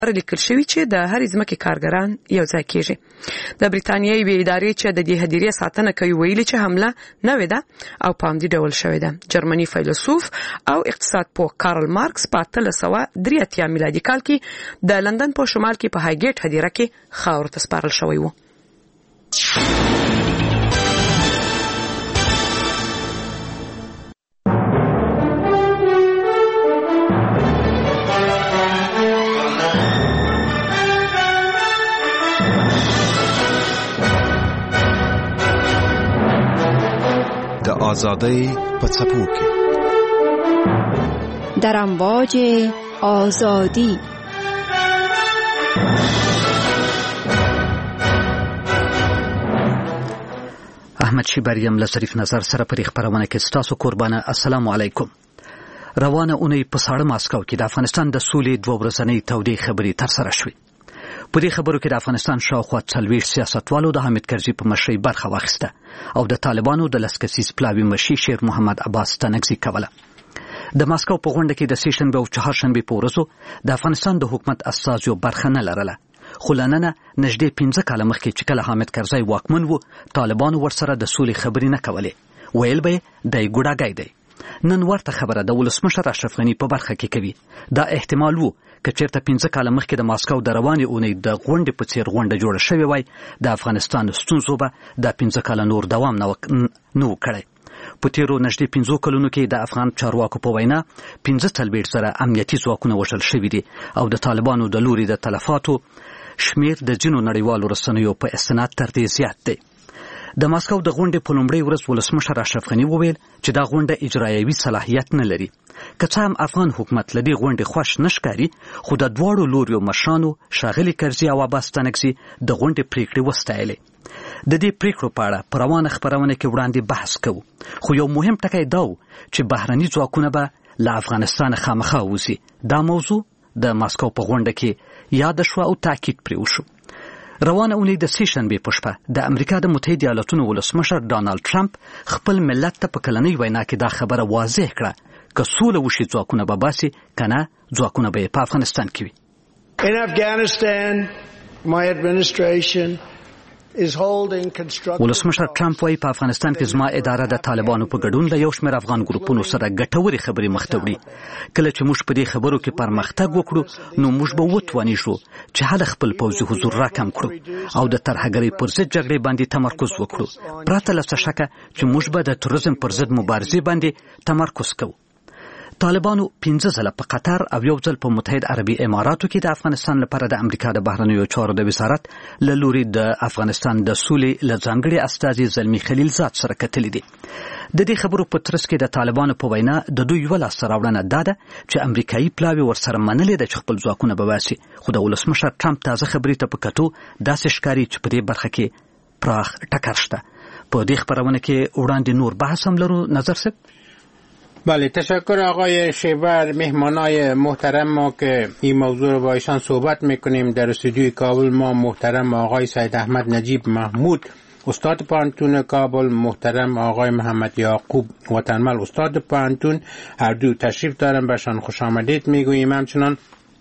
لیکل شوی چې د هر ځمکې کارګران یو ځای کیږي. د بریتانیا یوې ادارې چې د دې هدیرې ساتنه کوي ویلي چې حمله نوې ده او په همدې ډول شوې ده. جرمني فیلسوف او اقتصاد پوه کارل مارکس په 1883 میلادي کال کې د لندن په شمال کې په هایګیټ هدیره کې خاورو ته سپارل شوی و. آزادی په څپو کې در امواج آزادی. احمد شیبریم له ظریف نظر سره په خبرونه کې ستاسو قربانه. السلام علیکم. روانه اونۍ په ساړه ماسکو کې د افغانستان د سولې 2 ورځنۍ تودې خبرې ترسره شوې. په دې خبرو کې د افغانستان شاوخوا 40 سیاستوالو د حامد کرزي په مشرۍ برخه واخیسته او د طالبانو د لسکسیز پلاوي مشر شیر محمد عباس تنګزي کوله. د ماسکو په غونډه کې د سیشنبه او چهارشنبه په ورځو د افغانستان د حکومت استازو برخه نه لرله. خو لننه نږدې 15 کاله مخکې چې کله حامد کرزي واکمن و، طالبانو ورسره د سولې خبرې نه کولې. ویل به د ګډاګای دی. نن ورته خبره د ولسمشر اشرف غنی په برخه کې کوي. دا احتمال وو که چېرته 15 کاله مخکې د ماسکو د روانې اونۍ د غونډې په څیر غونډه جوړه شوې وای، د افغانستان ستونزو به د 15 کاله نور دوام نه وکړي. په تیرو نږدې 15 کلونو کې د افغان چارواکو په وینا 15 زره امنیتي ځواکونه وژل شوي دي او د طالبانو د لوري د تلفاتو شمیر د ځینو نړیوالو رسنیو په استناد تر دې زیات دی. د ماسکو د غونډې په لومړۍ ورځ ولسمشر اشرف غنی وویل چې دا غونډه اجرایوي صلاحیت نه لري. که څه هم افغان حکومت له دې غونډې خوښ نشکاري، خو د دواړو لوریو مشرانو ښاغلي کرزي او عباس تنګزي د غونډې پریکړې وستایلې. د دې پریکړو په اړه په روانه خبرونه کې وړاندې بحث کوو، خو یو مهم ټکی دا و چې بهرني ځواکونه به له افغانستان خامخا ووځي. دا موضوع د ماسکو په غونډه کې یاد شو او تاکید پرې وشو. روانه اونۍ د سیشنبه په شپه د امریکا د متحده ایالاتونو ولسمشر ډانلډ ټرمپ خپل ملت ته په کلنۍ وینا کې دا خبره واضح کړه که سوله وشي ځواکونه به باسي، کنه ځواکونه به په افغانستان کې وي. In Afghanistan, my administration is holding constructive. ولسمشر ټرمپ وايي په افغانستان کې زما اداره د طالبانو په ګډون له یو شمېر افغان ګروپونو سره ګټورې خبرې مخ ته وړي. کله چې موږ په دې خبرو کې پرمختګ وکړو، نو موږ به وتوانې شو چې هله خپل پوځي حضور راکم کړو او د ترهګرۍ پر ضد جګړې باندې تمرکز وکړو. پرته له څه شکه چې موږ به د تروریزم پر ضد مبارزې باندې تمرکز کوو. طالبانو 15 ځله په قطر او یو ځل په متحد عربي اماراتو کې د افغانستان لپاره د امریکا د بهرنیو چارو د وزارت له لوري د افغانستان د سولې له ځانګړي استازي زلمي خلیلزاد سره کتلي دي. د دې خبرو په ترڅ کې د طالبانو په وینا د دوی یو لاسته راوړنه دا ده چې امریکایي پلاوي ورسره منلې ده چې خپل ځواکونه به باسي. خو د ولسمشر ټرمپ تازه خبرې ته په کتو داسې ښکاري چې په دې برخه کې پراخ ټکر شته. په دې خبرونه کې وړاندې نور بحث هم لرو. نظر صاحب. بله، تشکر آقای شیبر. مهمانای محترم ما که این موضوع رو با ایشان صحبت میکنیم در استودیوی کابل ما محترم آقای سید احمد نجیب محمود استاد پانتون کابل، محترم آقای محمد یعقوب وطنمل استاد پانتون، هر دو تشریف دارن، برشان خوش آمدید میگوییم. همچنان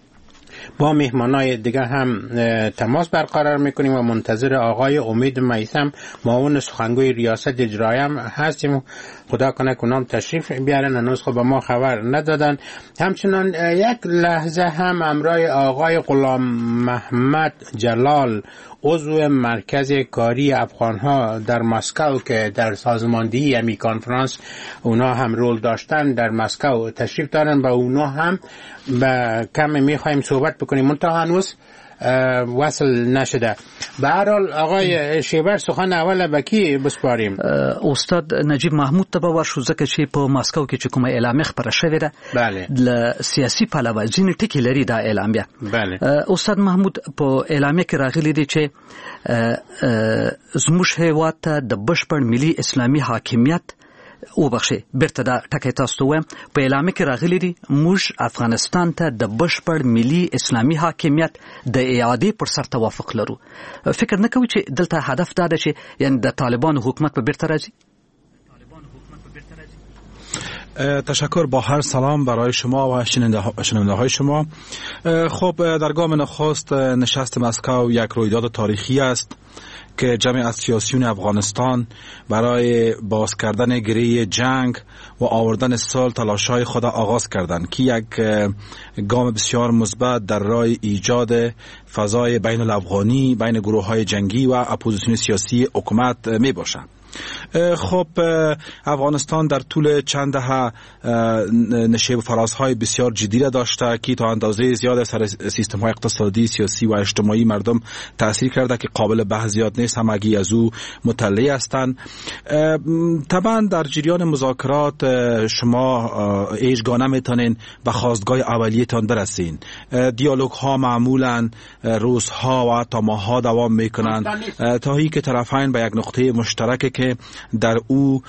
با مهمانای دیگر هم تماس برقرار میکنیم و منتظر آقای امید میثم معاون سخنگوی ریاست اجرایی هم هستیم. خدا کنه کنام تشریف بیارن، هنوز خب به ما خبر ندادن. همچنان یک لحظه هم امرای آقای غلام محمد جلال عضو مرکز کاری افغانها در مسکو که در سازماندهی امی کانفرانس اونا هم رول داشتن در مسکو تشریف دارن، با اونا هم به کم میخوایم صحبت بکنیم، منتها هنوز وصل نشده. به هر حال آقای شیبر سخن اول به کی بسپاریم؟ استاد نجیب محمود ته به ورشو، ځکه چې په ماسکو کې چې کومه اعلامیه خپره شوې ده، بله، له سیاسي پلوه ځینې ټکي لري دا اعلامیه. بله، استاد محمود په اعلامیه کې راغلي دي چې زموږ هیواد ته د بشپړ ملي اسلامي حاکمیت وبخښي، بیرته دا ټکی تاسو ته وایم، په اعلامیه کې راغلي دي موږ افغانستان ته د بشپړ ملي اسلامي حاکمیت د اعادې پر سر توافق لرو. فکر نه کوي چې دلته هدف دا ده چې یعنی د طالبانو حکومت په بیرته راځي؟ تشکر، با هر سلام برای شما و شنونده های شما. خب در گام نخست نشست مسکو یک رویداد تاریخی است که جمع از سیاسیون افغانستان برای باز کردن گره جنگ و آوردن صلح تلاش‌های خود آغاز کردند که یک گام بسیار مثبت در راه ایجاد فضای بین الافغانی بین گروه‌های جنگی و اپوزیسیون سیاسی حکومت می باشد. خب افغانستان در طول چند دهه نشیب و فرازهای بسیار جدی را داشته که تا اندازه زیاد سر سیستم های اقتصادی، سیاسی و اجتماعی مردم تاثیر کرده که قابل بحث زیاد نیست، همگی از او مطلع هستند. طبعا در جریان مذاکرات شما هیچگاه نمیتونین به خواستگاه اولیه‌تان برسین. دیالوگ ها معمولا روزها و تا ماه‌ها دوام میکنند تا هی که طرفین به یک نقطه مشترک که در او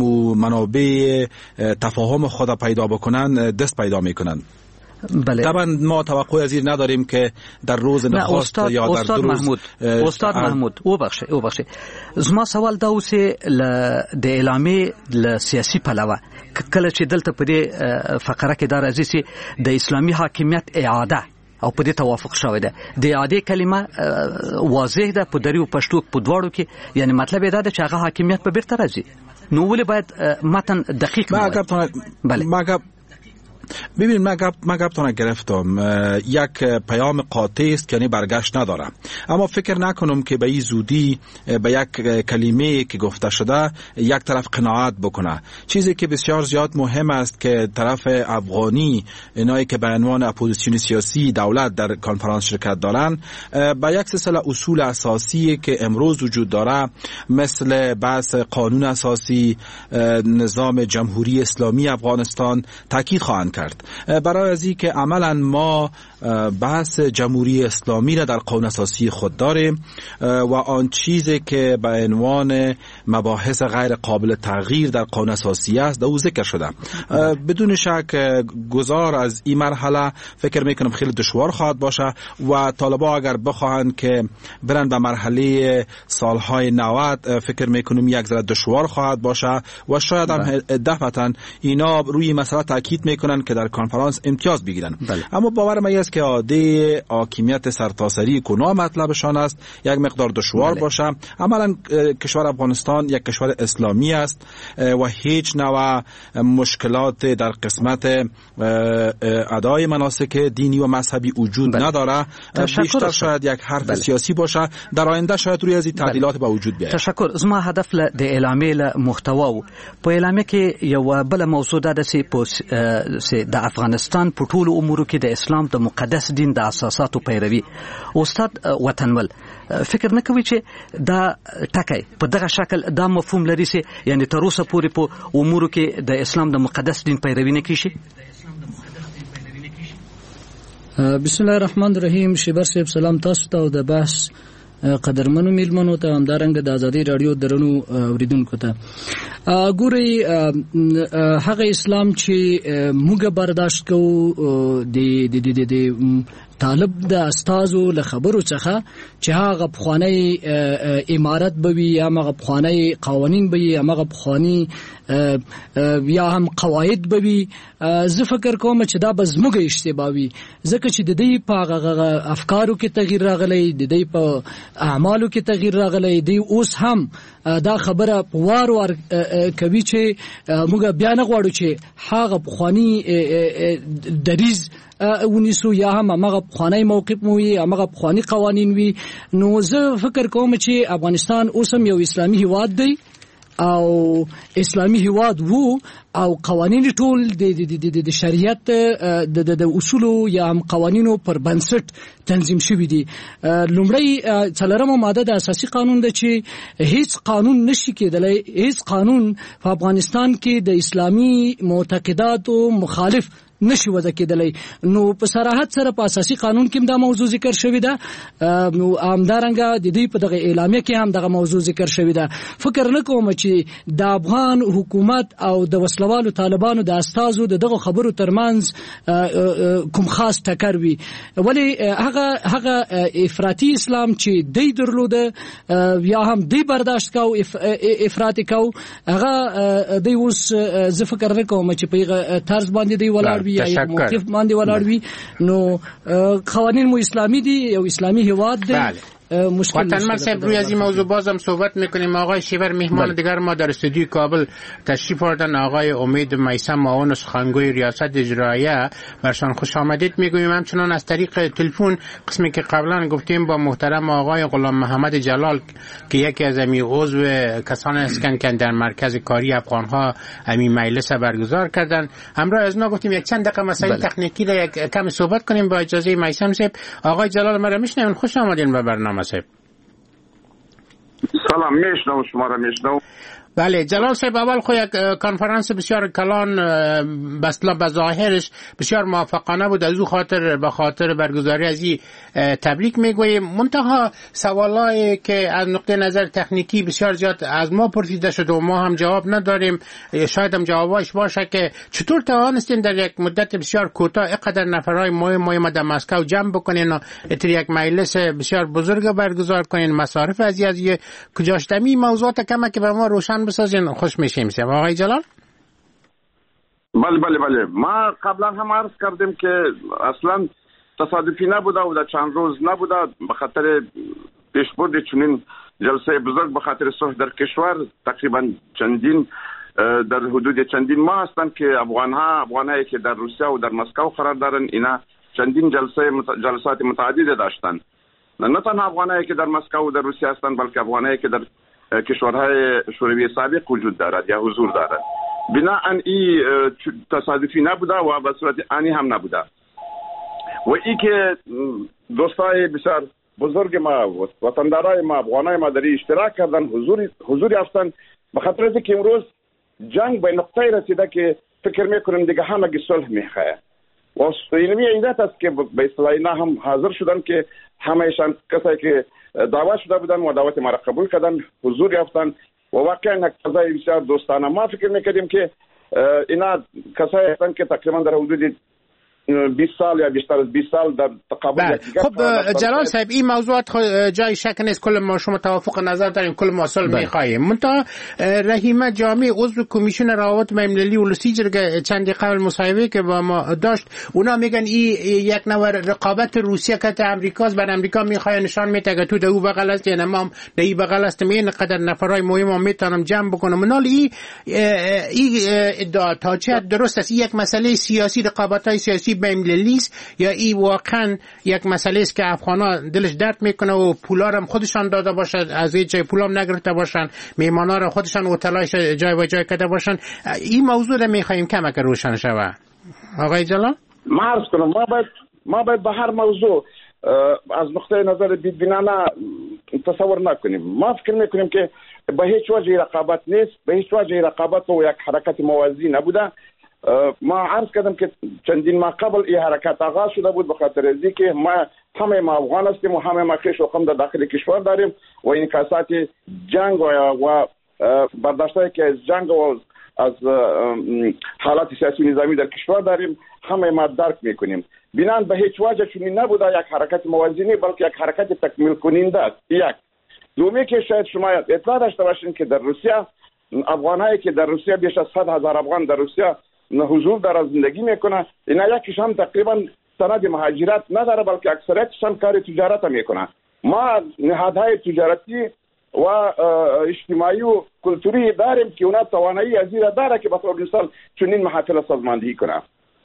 منابع تفاهم خود پیدا بکنن دست پیدا میکنن. بله. طبعا ما توقع از این نداریم که در روز نخست یا در دو روز. استاد محمود او بخشه زما سوال دا اوسه د اعلامیه ل سیاسي پلوه کله چې دلته په دې فقره کې دا راځي چې د اسلامي حاکمیت اعاده او په دې توافق شوی ده. د اعاده کلمه واضح ده په دریو پښتو په دواړو کې، یعنی مطلب دا ده چې هغه حاکمیت په بیرته راځي. نو ولې باید متن دقیق بله ببین من گفتم گرفتم یک پیام قاطع است که یعنی برگشت نداره، اما فکر نکنم که به این زودی به یک کلمه که گفته شده یک طرف قناعت بکنه. چیزی که بسیار زیاد مهم است که طرف افغانی، اینایی که به عنوان اپوزیسیون سیاسی دولت در کنفرانس شرکت دارن، به یک سلسله اصول اساسی که امروز وجود داره مثل بحث قانون اساسی، نظام جمهوری اسلامی افغانستان تاکید خواهند کرد. برای از این که عملا ما بحث جمهوری اسلامی را در قانون اساسی خود داریم و آن چیزی که به عنوان مباحث غیر قابل تغییر در قانون اساسی است او ذکر شده. بدون شک گذار از این مرحله فکر میکنم خیلی دشوار خواهد باشه و طالبان اگر بخواهند که برن به مرحله سالهای 90 فکر میکنم یک ذره دشوار خواهد باشه و شاید هم دفعتا اینا روی مسئله تاکید میکنن که در کنفرانس امتیاز بگیرن. اما باور من است که عاده حاکمیت سرتاسری کنا مطلبشان است یک مقدار دشوار باشه. عملا کشور افغانستان یک کشور اسلامی است و هیچ نوع مشکلات در قسمت ادای مناسک دینی و مذهبی وجود نداره. بیشتر شاید یک حرف سیاسی باشه. در آینده شاید روی از این تعدیلات به وجود بیاید. تشکر. زما هدف له د اعلامیه له محتوا په اعلامیه کې یو بل موضوع ده چې د افغانستان په ټولو امورو کې د اسلام د مقدس دین د اساساتو پیروي. استاد وطنول فکر نه کوي چې دا ټکی په دغه شکل دا مفهوم لري چې یعنی تر اوسه پورې په امورو کې د اسلام د مقدس دین پیروي نه کیږي؟ بسم الله الرحمن الرحیم. شیبر صاحب سلام تاسو ته او د بحث قدرمنو میلمنو ته همدارنګه د ازادي رادیو درنو اوریدونکو ته. ګوري هغه اسلام چې موږ برداشت کوو د طالب د استادو له خبرو څخه چې هغه بخوانی امارت بوي یا هغه بخوانی قوانين بوي یا هغه بخوانی یا هم قواعد بوي، زه فکر کوم چې دا بزموږه اشتباهي ځکه چې د دې په افکارو کې تغییر راغلی، د دې په اعمالو کې تغییر راغلی. دی اوس هم دا خبره وار وار کوي چې موږ بیا نه غواړو چې هغه بخوانی دریز ونیسو یا هم هغه بخوانی موقف مو وي، هغه بخوانی قوانین وي. نو زه فکر کوم چې افغانستان اوس هم یو اسلامي هیواد دی او اسلامي هیواد وو او قوانین ټول د شریعت د اصولو یا هم قوانینو پر بنسټ تنظیم شوی دي. لومړی څلورمه ماده د اساسي قانون ده چې هیڅ قانون نشي کېدلی، هیڅ قانون په افغانستان کې د اسلامي معتقداتو مخالف نشي وضع کېدلی. نو په صراحت سره په اساسي قانون کې دا موضوع ذکر شوی ده، نو همدارنګه د دې په دغه اعلامیه کې هم دغه موضوع ذکر شوی ده. فکر نه کوم چې د افغان حکومت او د وسلوالو طالبانو د استازو دغه خبرو ترمنځ کوم خاص ټکر وي، ولی هغه افراطي اسلام چې دی درلوده یا هم دی برداشت کو افراطي کو، هغه دی اوس زه فکر نه کوم چې په طرز باندې دی ولاړ وي یا موقف باندې ولاړ وي. نو قوانین مو اسلامی دي، یو اسلامی هیواد دی. وطنمل صاحب روی از این موضوع بازم صحبت میکنیم. آقای شیبر مهمان دیگر ما در استودیوی کابل تشریف آوردن، آقای امید میثم معاون سخنگوی ریاست اجراییه، برشان خوش آمدید میگوییم. همچنان از طریق تلفن قسمی که قبلا گفتیم با محترم آقای غلام محمد جلال که یکی از امی عضو کسانی هستند که در مرکز کاری افغانها امی مجلس برگزار کردن، همراه از ما گفتیم یک چند دقیقه مسائل تکنیکی را یک کم صحبت کنیم. با اجازه میثم صاحب، آقای جلال مرا میشنوین؟ خوش آمدین به برنامه صاحب. سلام، میشنم شما را میشنم. بله جلال صاحب، اول خو یک کنفرانس بسیار کلان به ظاهرش بسیار موفقانه بود، از او خاطر به خاطر برگزاری از این تبریک میگوییم. منتها سوالایی که از نقطه نظر تکنیکی بسیار زیاد از ما پرسیده شد و ما هم جواب نداریم، شاید هم جوابش باشه که چطور توانستین در یک مدت بسیار کوتاه اینقدر نفرای مهم در مسکو جمع بکنین و یک مجلس بسیار بزرگ برگزار کنین، مصارف از کجاش دمی موضوعات کمه که به ما روشن بسازین خوش میشیم. آقای جلال؟ بله ما قبلا هم عرض کردیم که اصلا تصادفی نبوده و در چند روز نبوده، به خاطر پیشبرد چنین جلسه بزرگ به خاطر صلح در کشور تقریبا چندین در حدود چندین ماه هستند که افغانهایی که در روسیه و در مسکو قرار دارن اینا چندین جلسات متعدد داشتند. نه تنها افغانهایی که در مسکو و در روسیه هستند بلکه افغانهایی که در کشورهای شوروی سابق وجود دارد یا حضور دارد. بناهن این تصادفی نبوده و به صورت آنی هم نبوده و این که دوستای بسیار بزرگ ما وطندارای ما افغانای ما در اشتراک کردن حضوری هستند، به خاطر از که امروز جنگ به نقطه رسیده که فکر میکنم دیگه همگی صلح میخواه و اینمی عیدت است که به اصطلاح اینا هم حاضر شدن که همهشان کسایی که دعوت شده بودن و دعوت ما را قبول کردن، حضور یافتن و واقعا یک فضای بسیار دوستانه. ما فکر میکردیم که اینا کسایی هستند که تقریبا در حدود 20 سال یا بیشتر از 20 سال در تقابل یکدیگر. خب جلال صاحب، این موضوعات جای شک نیست، کل ما شما توافق نظر داریم، کل ما صلح میخواهیم. منتها رحیمه جامع عضو کمیسیون روابط بین‌المللی و لوسیجر چندی قبل مصاحبه که با ما داشت، اونا میگن این یک نوع رقابت روسیه که امریکاست، بر امریکا میخواد نشان میده که تو دو بغل است یعنی ما در این بغل هستیم، این قدر نفرای مهم میتونم جمع بکنم. منال این ادعا تا چه درست است؟ یک مسئله سیاسی، رقابت‌های سیاسی بین‌المللی است یا این واقعا یک مسئله است که افغانا دلش درد میکنه و پولا هم خودشان داده باشد، از این جای پولا هم نگرفته باشن، میهمانا را خودشان اطلاعش جای و جای کرده باشن؟ این موضوع را میخوایم کمک روشن شود. آقای جلال؟ ما عرض کنم ما باید به هر موضوع از نقطه نظر بی‌بینانه تصور نکنیم. ما فکر میکنیم که به هیچ وجه رقابت نیست، به هیچ وجه رقابت و یک حرکت موازی نبوده. ما عرض کردم که چندین ماه قبل این حرکت آغاز شده بود، به خاطر ازی که همه ما افغان هستیم و همه ما خویش و خم در داخل کشور داریم و انعکاسات جنگ و برداشتایی که از جنگ و از حالات سیاسی نظامی در کشور داریم همه ما درک میکنیم. بنان به هیچ وجه چنین نبوده یک حرکت موازی، بلکه یک حرکت تکمیل کننده است. یک دومی که شاید شما اطلاع داشته باشین که در روسیه افغانایی که در روسیه بیش از 100,000 افغان در روسیه حضور داره، زندگی میکنه، اینا یکیش هم تقریبا سند مهاجرت نداره بلکه اکثریتش هم کار تجارت میکنه. ما نهادهای تجارتی و اجتماعی و کلتوری داریم که اونا توانایی از این داره که به طور مثال چنین محافل سازماندهی کنه.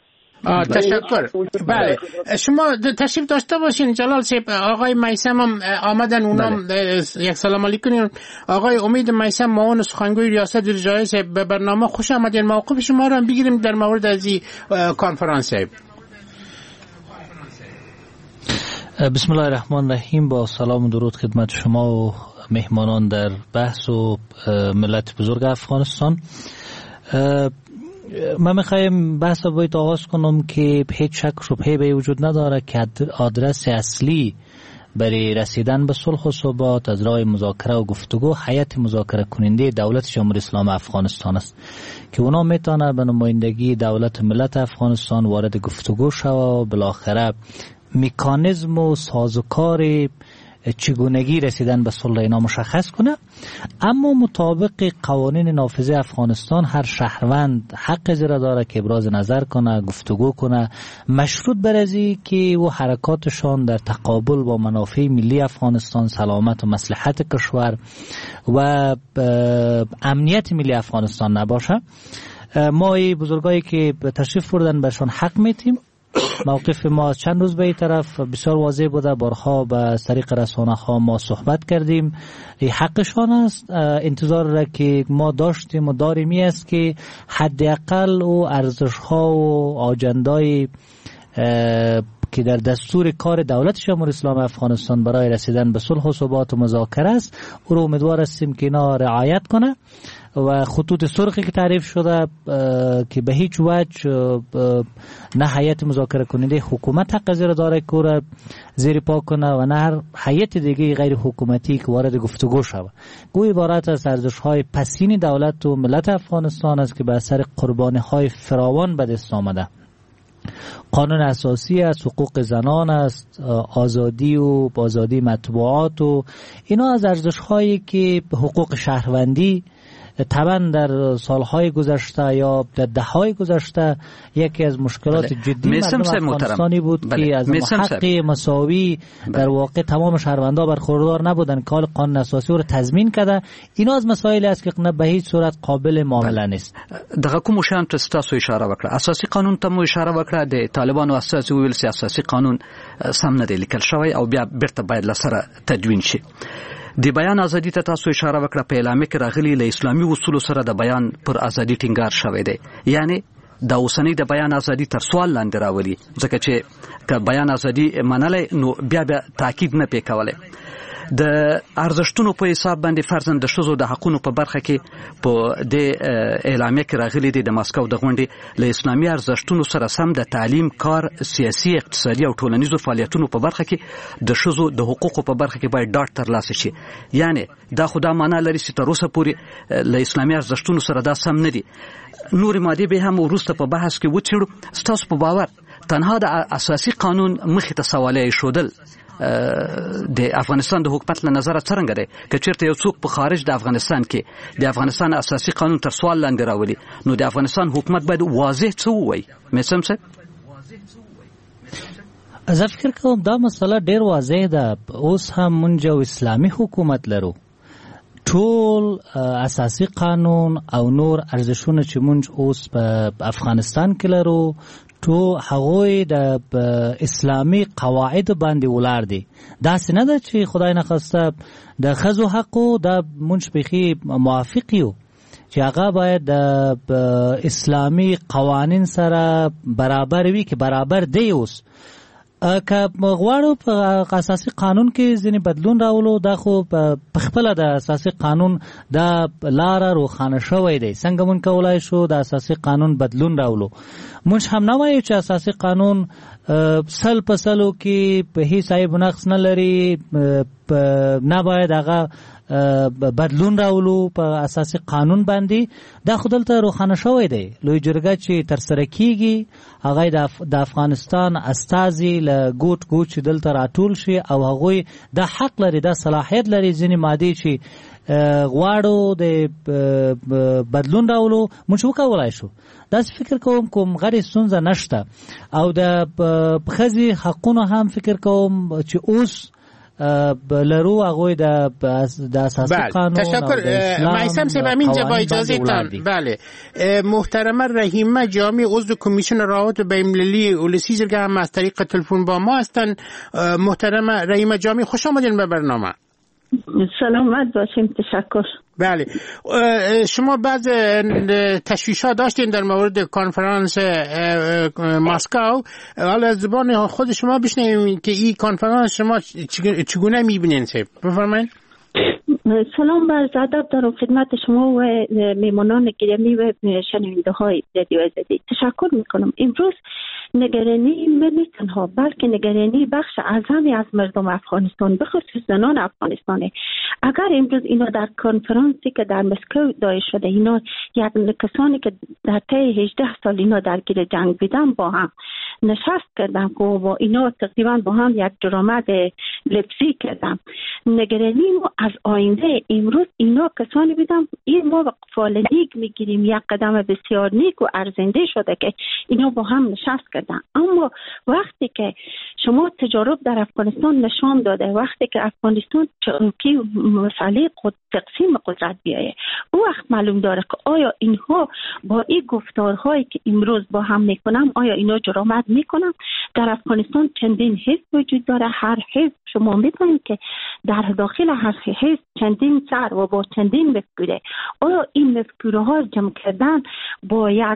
تشکر. بله شما تشریف داشته باشین جلال صاحب. آقای میثم هم آمدن، اونا یک سلام علیکم. آقای امید میثم معاون سخنگوی ریاست اجرایی، به برنامه خوش آمدین. موقف شما رو هم بگیریم در مورد از این کنفرانس. بسم الله الرحمن الرحیم. با سلام و درود خدمت شما و مهمانان در بحث و ملت بزرگ افغانستان. من میخوایم بحث رو باید آغاز کنم که هیچ شک و شبهه به وجود نداره که آدرس اصلی برای رسیدن به صلح و ثبات از راه مذاکره و گفتگو هیئت مذاکره کننده دولت جمهوری اسلامی افغانستان است که اونا میتونه به نمایندگی دولت ملت افغانستان وارد گفتگو شوه و بالاخره مکانیزم و سازوکار چگونگی رسیدن به صلح اینا مشخص کنه. اما مطابق قوانین نافذه افغانستان هر شهروند حق زیرا داره که ابراز نظر کنه، گفتگو کنه، مشروط بر ازی که و حرکاتشان در تقابل با منافع ملی افغانستان، سلامت و مصلحت کشور و امنیت ملی افغانستان نباشه. ما بزرگایی که تشریف بردن برشان حق میتیم. موقف ما چند روز به این طرف بسیار واضح بوده، بارها به طریق رسانه ها ما صحبت کردیم. این حقشان است. انتظار را که ما داشتیم و داریم این است که حداقل و ارزش ها و آجندای که در دستور کار دولت جمهوری اسلامی افغانستان برای رسیدن به صلح و ثبات و مذاکره است، او رو امیدوار هستیم که اینا رعایت کنه و خطوط سرخی که تعریف شده که به هیچ وجه نه هیئت مذاکره کننده حکومت حق زیر داره که او زیر پا کنه و نه هر هیئت دیگه غیر حکومتی که وارد گفتگو شود. گوی عبارت از ارزش‌های پسین دولت و ملت افغانستان است که به اثر قربانی‌های فراوان به دست آمده. قانون اساسی است، حقوق زنان است، آزادی و آزادی مطبوعات و اینا از ارزش‌هایی که حقوق شهروندی طبعا در سالهای گذشته یا در دههای گذشته یکی از مشکلات جدی مردم افغانستانی بود که از حق مساوی در واقع تمام شهروندان برخوردار نبودن که حال قانون اساسی رو تضمین کرده. اینا از مسائلی است که به هیچ صورت قابل معامله نیست. دغه کوم شان ته تاسو اشاره وکړه، اساسي قانون ته مو اشاره وکړه، د طالبانو اساسي ویل سي اساسي قانون سم نه دی لیکل شوی او بیا بیرته باید لسره تدوین شي. د بیان ازادي ته تاسو اشاره وکړه، په اعلامیه کې راغلي له اسلامي اصولو سره د بیان پر ازادي ټینګار شوی دی، یعنی د اوسنۍ د بیان ازادي تر سوال لاندې راولي، ځکه چې که بیان ازادي منلای نو بیا تاکید نه پې کولی. د ارزښتونو په حساب باندې فرضاً د ښځو د حقونو په برخه کې په د اعلامیه کې راغلي دي د ماسکو د غونډې له اسلامي ارزښتونو سره سم د تعلیم، کار، سیاسي، اقتصادي او ټولنیزو فعالیتونو په برخه کې د ښځو د حقوقو په برخه کې باید ډاډ ترلاسه شي. یعنی دا خو دا معنا لري چې تر اوسه پورې له اسلامي ارزښتونو سره دا سم نه دي. نورې مادې به هم وروسته په بحث کې وڅېړو. ستاسو په باور تنها د اساسي قانون مخې ته سوالیه ایښودل د افغانستان د حکومت له نظره څرنګه دی؟ که چېرته یو څوک په خارج د افغانستان کې د افغانستان اساسي قانون تر سوال لاندې راولي، نو د افغانستان حکومت باید واضح څه ووایي؟ میسم صاحب، زه فکر کوم دا مسله ډېر واضح ده. اوس هم مونږ یو اسلامي حکومت لرو. ټول اساسي قانون او نور ارزښتونه چې مونږ اوس په افغانستان کې لرو تو هغوی د اسلامي قواعد باندې ولاړ دي. داسې نه ده چې خدای نخواسته د ښځو حقو دا مونږ بخي موافق یو چې هغه باید د اسلامي قوانین سره برابر وي که برابر دی. اوس که غواړو په اساسي قانون کې ځینې بدلون راولو، دا خو په خپله د اساسي قانون دا لاره روښانه شوی دی. څنګه مونږ کولی شو د اساسي قانون بدلون راولو؟ مونږ هم نه وایو چې اساسي قانون سل په سلو کې په هیڅ عیب نقص نه لري، نه باید هغه بدلون راولو په اساسي قانون باندې. دا خو دلته روښانه شوی دی. لوی جرګه چې ترسره کیږي هغه د افغانستان استازي له ګوټ ګوټ چې دلته راټول شي او هغوی دا حق لري، دا صلاحیت لري ځینې مادې چې غواړو د بدلون راولو مونږ وکولای شو. داسې فکر کوم کوم غیر ستونزه نشته. او د ښځې حقونو هم فکر کوم چې اوس لرو هغوی د اساسی قانون. تشکر میثم صاحب. همینجا با اجازهتان، بله، محترمه رحیمه جامی عضو کمیسیون روابط بین‌المللی اولسی جرگه هم از طریق تلفن با ما هستند. محترمه رحیمه جامی خوش آمدین به برنامه. سلامت باشیم. تشکر. بله، شما بعض تشویش‌ها داشتین در مورد کنفرانس مسکو. حالا از زبان خود شما بشنویم که این کنفرانس شما چگونه می‌بینین؟ بفرمایید. سلام و ادب دارم خدمت شما و میمانان گرامی و شنونده های رادیو آزادی. تشکر میکنم. امروز نگرانی من تنها بلکه نگرانی بخش اعظمی از مردم افغانستان به خصوص زنان افغانستانه. اگر امروز اینا در کنفرانسی که در مسکو دایر شده، اینا یک کسانی که در طی 18 سال اینا درگیر جنگ بودن با هم نشست کردن و با اینا تقریبا با هم یک درآمد لبسی کردن. نگرانی ما از آینده امروز اینا کسانی بودن این ما فعال نیک میگیریم، یک قدم بسیار نیک و ارزنده شده که اینا با هم نشست کردن. اما وقتی که شما تجارب در افغانستان نشان داده، وقتی که افغانستان چونکی مسئله تقسیم قدرت بیایه، او وقت معلوم داره که آیا اینها با این گفتارهایی که امروز با هم میکنن آیا اینا جرأت میکنن. در افغانستان چندین حزب وجود داره. هر حزب شما می‌بینید که در داخل هر حزب چندین سر و با چندین مفکوره. آیا این مفکوره ها جمع کردن با یک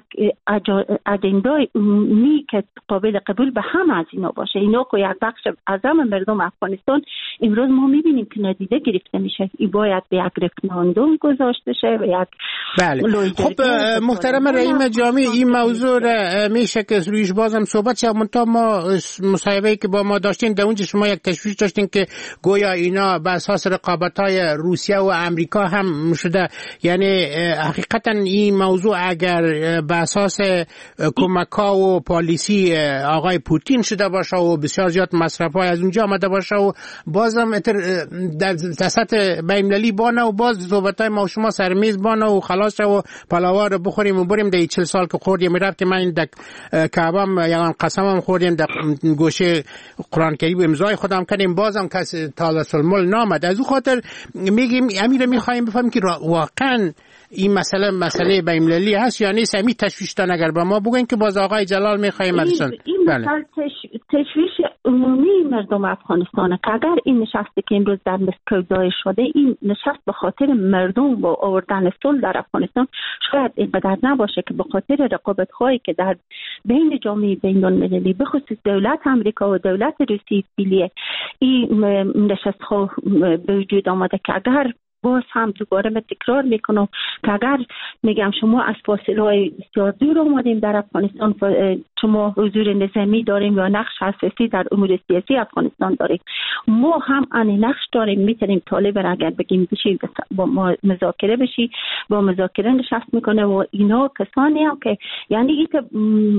اجندای عمومی که قابل قبول به هم از اینا باشه، اینا که یک بخش اعظم مردم افغانستان امروز ما می‌بینیم که ندیده گرفته میشه. این باید به یک رفراندوم گذاشته شه و یک بله. خب محترم رحیم جامی، این موضوع میشه که رویش بازم صحبت شد. منتها ما مصاحبه‌ای که با ما داشتین در اونجا شما یک تشویش داشتین که گویا اینا به اساس رقابت‌های روسیه و امریکا هم شده. یعنی حقیقتا این موضوع اگر به اساس کمک‌ها و پالیسی آقای پوتین شده باشه و بسیار زیاد مصرف‌های از اونجا آمده باشه و بازم در سطح بین‌المللی بانه و باز صحبت‌های ما و شما سرمیز بانه و خلاص و پلاوا رو بخوریم و بریم در 40 سال که خوردیم میرفت که من در کعبم یا قسمم خوردیم در گوشه قرآن کریم امضای خودم کردیم بازم کسی تالس المل نامد. از او خاطر میگیم امیر میخوایم بفهمیم که واقعا این مسئله بین‌المللی هست یا نیست. همین تشویش تا نگر با ما بگوین که باز آقای جلال میخوایم ازشون. این مثال تشویش عمومی مردم افغانستانه که اگر این نشستی که امروز در مسکو دایر شده، این نشست به خاطر مردم با آوردن صلح در افغانستان شاید اینقدر نباشه که به خاطر رقابت هایی که در بین جامعه بین‌المللی به خصوص دولت امریکا و دولت روسیه فعلیه این نشست ها به وجود آمده که اگر باز هم دوباره من تکرار میکنم که اگر میگم شما از فاصله های بسیار دور آمدیم در افغانستان، شما حضور نظامی داریم یا نقش اساسی در امور سیاسی افغانستان داریم، ما هم ان نقش داریم. میتونیم طالب را اگر بگیم بشید با ما مذاکره بشی، با مذاکره نشست میکنه و اینا کسانی هم که یعنی این که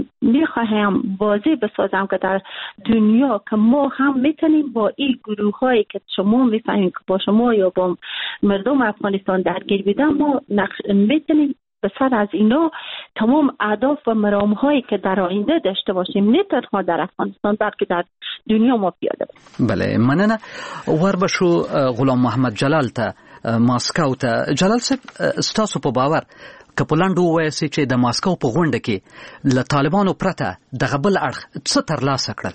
میخواهم واضح بسازم که در دنیا که ما هم میتونیم با این گروه هایی که شما میفهمید که با شما یا با مردم افغانستان درگیر بیدن ما میتونیم به سر از اینا تمام اهداف و مرام‌هایی که در آینده داشته باشیم نه تنها در افغانستان بلکه در دنیا ما پیاده باشیم. بله مننه. وربشو غلام محمد جلال ته ماسکو ته. جلال صاحب ستاسو په باور که په لاندو وایسي چې د ماسکو په غونډه کې له طالبانو پرته دغه بل اړخ څه ترلاسه کړل؟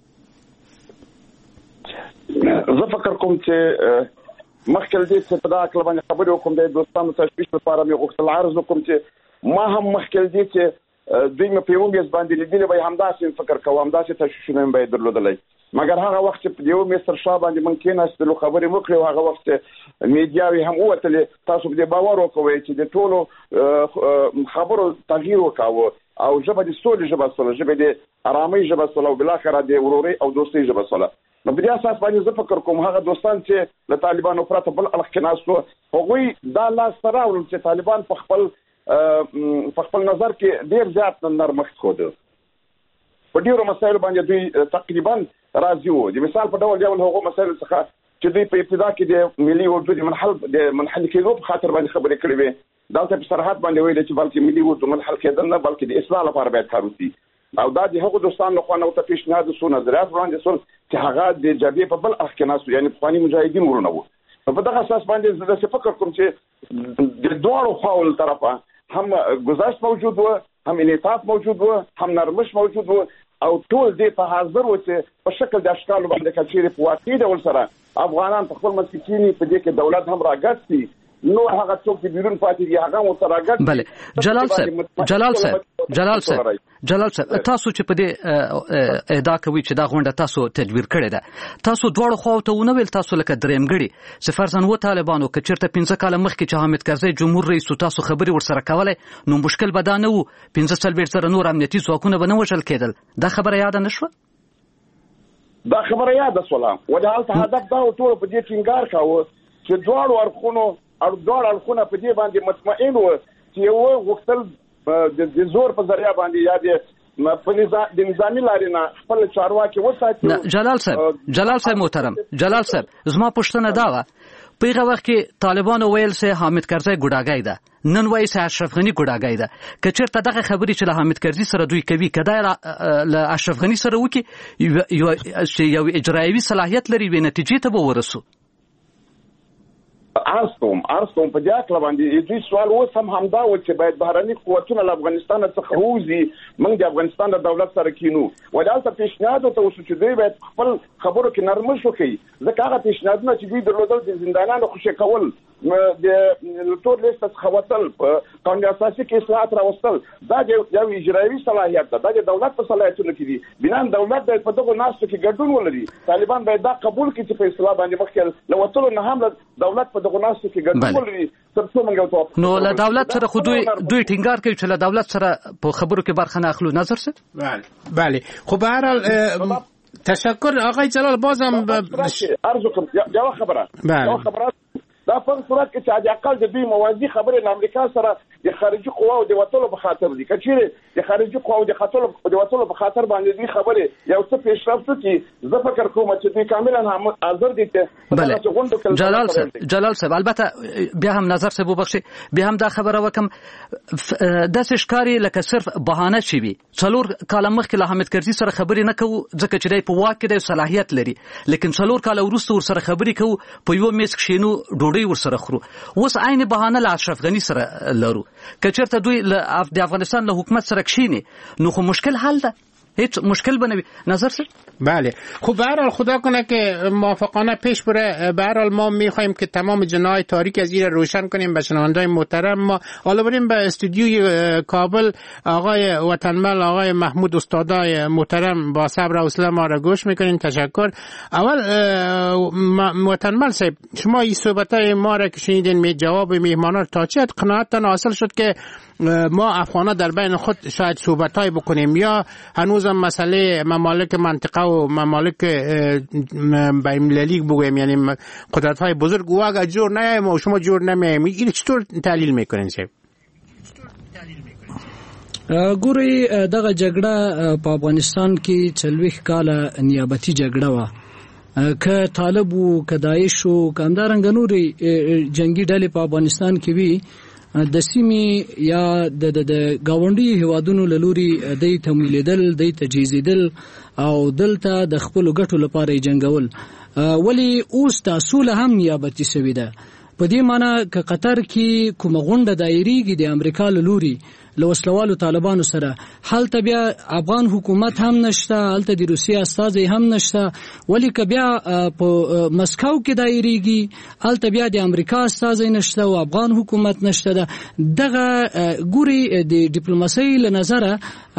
زه فکر کوم چې مخکې دې چې په دا اړه باندې خبرې وکړم د دوستانو تشویش لپاره مې غوښتل عرض وکړم چې ما هم مخکې دې چې دوی مې په یو میز باندې لیدلې وای همداسې فکر کوم همداسې تشویشونه مې باید درلودلی، مګر هغه وخت چې په یو میز تر شا باندې مونږ کېناستلو خبرې وکړې او هغه وخت میډیاوې هم ووتلې، تاسو په دې باور وکوئ چې د ټولو خبرو تغییر وکاوه او ژبه د سولې ژبه سوله، ژبه د ارامۍ ژبه سوله او بالاخره د ورورۍ او دوستۍ ژبه سوله. نو په دې اساس باندې زه فکر کوم هغه دوستان چې له طالبانو پرته بل اړخ کې ناستو هغوی دا لاس ته راوړل چې طالبان په خپل نظر کې ډېر زیات نرمښت ښوده. په ډېرو مسایلو باندې دوی تقریبا راضي وو. د مثال په ډول یو له هغو مسایلو څخه چې دوی په ابتدا کې د ملي اردو د منحل کېدو په خاطر باندې خبرې کړې وې، دلته په صراحت باندې ویل چې بلکې ملي اردو منحل کېدل نه بلکې د اصلاح لپاره باید کار وشي. او دا د هغو دوستانو لخوا نو ته پیشنهاد وسو نظریات وړاندې شول چې هغه د جبهې په بل اړخ کې ناستو، یعنی پخواني مجاهدین ورونه وو. په دغه اساس باندې زه فکر کوم چې د دواړو خواو له طرفه هم گذشت موجود و، هم انعطاف موجود و، هم نرمش موجود و او ټول دې ته حاضر و چې په شکل د اشکالو باندې کچېرې په واقعي ډول سره افغانان په خپل مسکینی په دې کې دولت هم راګرځي نو هغه څوک چې بیرون پاتې دي هغه متراګټ. بله جلال صاحب تاسو چې په دې ادعا کوي چې دا غونډه تاسو تدویر کړې ده، تاسو دواړو خواو ته ونه ویل تاسو لکه درېمګړي چې فرضاً و طالبانو که چېرته 15 کاله مخکې چې حامد کرزی جمهور رئیس و تاسو خبرې ورسره کولای نو مشکل به دا نه و، 15 زره نور امنیتي ځواکونه به نه وژل کېدل. دا خبره یاده نه شوه؟ دا خبره یاده شوله ولې هلته هدف دا و ټولو په دې ټینګار کاوه چې دواړو اړخونه په دې باندې مطمئن وو چې یو غوښتل د زور په ذریعه باندې یا د نظامي لارې نه خپل چارواکي وساتي. جلال صاحب محترم، جلال صاحب زما پوښتنه دا وه په هغه وخت کې طالبانو ویل چې حامد کرزی ګوډاګی ده، نن وایي چې اشرف غني ګوډاګی ده. که چېرته دغه خبرې چې له حامد کرزي سره دوی کوي که دا له اشرف غني سره وکړي چې یو اجرایوي صلاحیت لري یوې نتیجې ته به ورسو. ارستم په دې اړه باندې دوی سوال اوس هم همدا و چې باید بهرني قوتونه له افغانستان څخه ووځي، موږ د افغانستان د دولت سره کینو. ولې تاسو پیشنهاد ته وشو چې دوی باید خپل خبرو کې نرمښت وکړي، ځکه هغه پیشنهادونه چې دوی درلودل د زندانانو خوشي کول، د تور لیست څخه وتل، په قانون اساسي کې اصلاحات راوستل، دا یو اجرایوي صلاحیت ده، دا د دولت په صلاحیتونو کې دي. بنان دولت باید په دغه ناستو کې ګډون ولري. طالبان باید دا قبول کړي چې په اصلاح باندې مخکې له وتلو نه هم دولت په دغه ناستو کې ګډون ولري. نو له دولت سره خو دوی ټینګار کوي چې له دولت سره په خبرو کې برخه نه اخلو. نظر څه؟ بله خو به هر حال تشکر آقای جلال. بازم عرض کوم یو خبره دا په صورت کې چې اقل د دوی موازی خبرې له امریکا سره د خارجي قواو د وټولو په خاطر دي. کچېره د خارجي قواو د وټولو په خاطر باندې دوی خبرې یو څه پیشرفت کوي. زه فکر کوم چې دوی کاملا حاضر دي ته. جلال صاحب البته بیا هم نظر صاحب وبخښي، بیا هم دا خبره وکم داسې ښکاري لکه صرف بهانه شي وي. 4 کاله مخکې له حامد کرزي سره خبرې نه کوو ځکه چې دی په واک کې د صلاحیت لري، لیکن 4 کاله وروسته ورسره خبرې کوو، په یو میز کښېنو، ډوډۍ ورسره خورو. اوس عین بهانه له اشرف غني سره لرو. که چېرته دوی د افغانستان له حکومت سره کښېني نو خو مشکل حل ده، هیچ مشکل بنوی. نظر سر؟ بله خب به هر حال خدا کنه که موافقانه پیش بره. به هر حال ما میخوایم که تمام جناح تاریک از این روشن کنیم. به شنونده‌های محترم ما حالا بریم به استودیوی کابل. آقای وطنمل، آقای محمود استادای محترم با صبر و حوصله ما را گوش میکنیم. تشکر. اول وطنمل صاحب شما این صحبتای ما را که شنیدین می جواب میهمانان تا چه قناعتتان حاصل شد که ما افغانا در بین خود شاید صحبتای بکنیم یا هنوزم مسئله ممالک منطقه و ممالک بین‌المللی بگویم، یعنی قدرت‌های بزرگ و اگر جور نیایم و شما جور نمیایم، این چطور تحلیل میکنین شب؟ ګوري دغه جګړه په افغانستان کې 40 کاله نیابتي جګړه و. که طالب و که داعش و که همدارنګه نورې جنگي ډلې په افغانستان کې وي، د سیمې یا د گاونډي هیوادونو له لوري دوی تمویلېدل، دوی تجهیزېدل او دلته د خپلو ګټو لپاره یې جنګول. ولې اوس دا سوله هم نیابتي سوې ده. په دې معنی که قطر کې کومه غونډه دایریږي د امریکا له لوري له وسلوالو طالبانو سره، هلته بیا افغان حکومت هم نشته، هلته د روسیې استازی هم نشته. ولی که بیا په مسکو کې دایریږي هلته بیا د امریکا استازی نشته او افغان حکومت نشته. ده دغه ګوري د ډیپلوماسۍ له نظره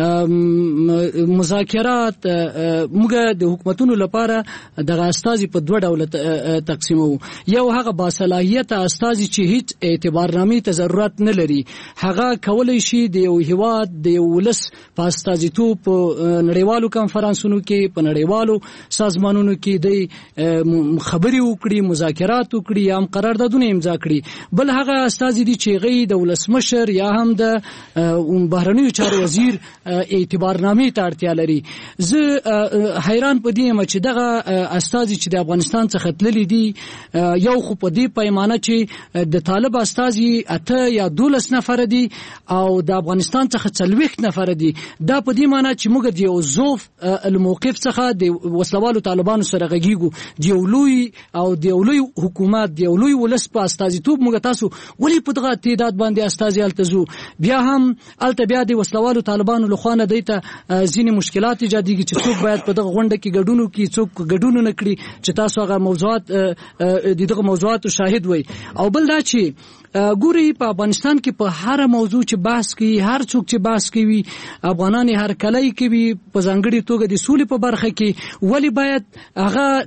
مذاکرات موږ د حکومتونو لپاره دغه استازي په 2 ډوله تقسیمو. یو هغه باصلاحیت استازي چې هیڅ اعتبارنامې ته ضرورت نه لري، هغه کولای شي د یو هیواد د یو ولس په استازیتوب په نړیوالو کنفرانسونو کې، په نړیوالو سازمانونو کې د خبرې وکړي، مذاکرات وکړي یا هم قراردادونه امضا کړي. بل هغه استازي دي چې غي د ولسمشر یا هم د بهرنیو چارو وزیر اعتبارنامې ته اړتیا لري. زه حیران په دې یم چې دغه استازي چې د افغانستان څخه تللي دي، یو خو په دې پیمانه چې د طالب استازي 8 یا 12 نفر دي او د د افغانستان څخه 40 نفر دي. دا په دې معنی چې موږ د یو ضعف الموقف څخه د وسلوالو طالبانو سره غږیږو، د یو لوی او د یو لوی حکومت، د یو لوی ولس په استازیتوب موږ تاسو ولې په دغه تعداد باندې استازي التزو. بیا هم الته بیا د وسلوالو طالبانو لخوا نه دیته ځینې مشکلات ایجادېږي چې څوک باید په دغه غونډه کې ګډون وکړي، څوک ګډون نه کړي، چې تاسو هغه موضوعات دغه موضوعاتو شاهد وي. او بل دا چې ګوري په افغانستان کې په هر موضوع چې بحث کوي، هر څوک چې بحث کوي، افغانان هر کله کوي په ځانګړي توګه د سولې په برخه کې، ولی باید هغه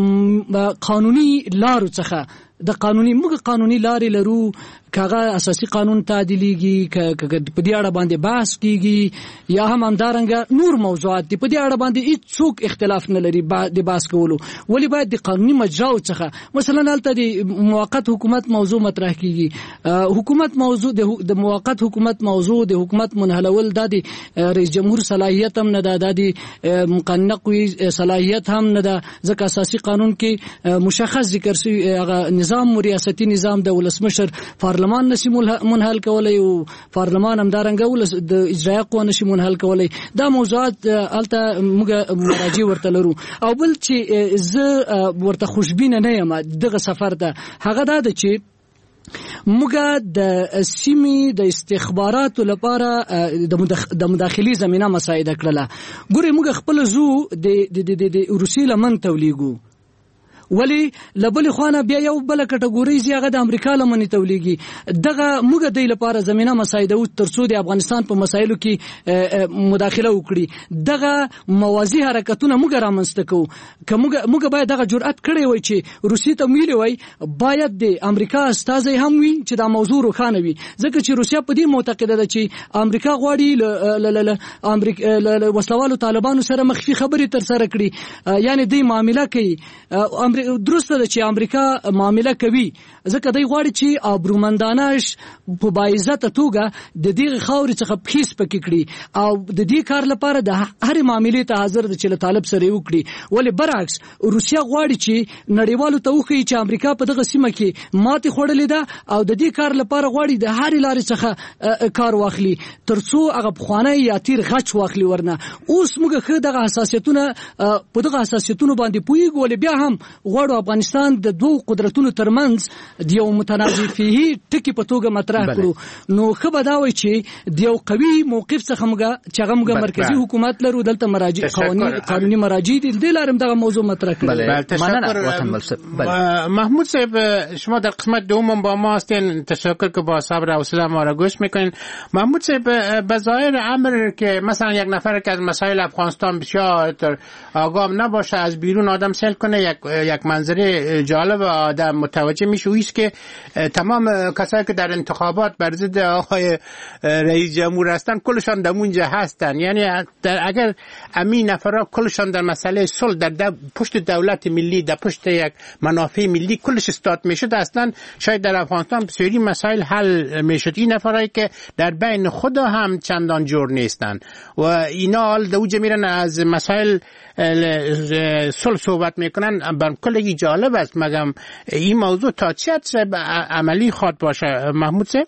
د قانوني لارو څخه د موږ قانوني لارې لرو، کاغه اساسي قانون تعدیلیږي، په دې اړه باندې بحث کیږي، یا هم همدارنګه نور موضوعات دي په دې اړه باندې هیڅ څوک اختلاف نه لري د بحث کولو. ولی باید د قانوني مجراو څخه مثلا هلته د موقت حکومت موضوع مطرح کیږي، حکومت موضوع د موقت حکومت موضوع د حکومت منحلول د رئیس جمهور صلاحیت هم نه ده، د مقننه قوی صلاحیت هم نه ده، ځکه اساسي قانون کې مشخص ذکر شوی هغه نظام ریاستي نظام د ولسمشر پارلمان نشي منحل کولای او پارلمان هم دارنګه ولس د اجرایه قوه نشي منحل کولای. دا موضوعات الته موږ مراجع ورته لرو. او بل چې زه ورته خوشبینه نه یم دغه سفر ته، هغه دا ده چې موږ د سیمې د استخباراتو لپاره د مداخلي زمينه مساعده کړله. ګوري موږ خپل زو د روسي لمن تولیګو، ولی لبل خوانه بیا یو بل کټګوري زیاغه د امریکا لمنې تولیږي. دغه موږ د لپاره زمينه مساعده او ترڅو د افغانستان په مسایلو کې مداخله وکړي. دغه موازی حرکتونه موږ رامنځته کوو. که موږ باید دغه جرأت کړی وای چې روسي ته ویلي وای باید د امریکا استازي هم وي چې دا موضوع روښانه وي، ځکه چې روسیا په دې معتقده ده چې امریکا غواړي وسلوالو طالبانو سره مخفي خبرې تر سره کړي، یعنی دوی معامله کوي. درسته ده چې امریکا معامله کوي ځکه دوی غواړي چې ابرومندانه په باعزته توګه د دې خاورې څخه پیس پکې کړي او د دې کار لپاره د هر معاملې ته حاضر ده چې طالب سره وکړي. ولی برعکس روسیا غواړي چې نړیوالو ته وښيي چې امریکا په دغه سیمه کې ماتې خوړلې ده او د دې کار لپاره غواړي د هر لارې څخه کار واخلي ترڅو هغه پخوانی یا تیر غچ واخلي. ورنه اوس موږ خو دغه حساسیتونه په دغه حساسیتونو باندې پوهیږو، ولې بیا هم غواړو افغانستان د دوه قدرتونو ترمنځ د یو متنازع فيه ټکی په توګه مطرح کړو. نو خو به دا وایي چې د یو قوي موقف څخه موږ مرکزی حکومت لرو، دلته مراجع قانوني مراجع دي، د لارم دغه موضوع مطرح کړل. محمود صاحب شما در قسمت دوم با ما هستین، تشکر که با صبر و حوصله ما را گوش میکنین. محمود صاحب به ظاهر امر که مثلا یک نفر که از مسائل افغانستان بسیار آگاه نباشه از بیرون آدم سیل کنه، یک منظره جالب آدم متوجه میشه ایست که تمام کسایی که در انتخابات بر ضد آقای رئیس جمهور هستن کلشان در اونجا هستن. یعنی اگر امی نفرها کلشان در مسئله صلح در پشت دولت ملی، در پشت یک منافع ملی کلش استاد میشد، اصلا شاید در افغانستان بسیاری مسائل حل میشد. این نفرایی که در بین خود هم چندان جور نیستن و اینا حال دوجه میرن از مسائل صلح صحبت میکنن، بر کلی جالب است. مگم این موضوع تا چه حد عملی خواد باشه محمود صاحب؟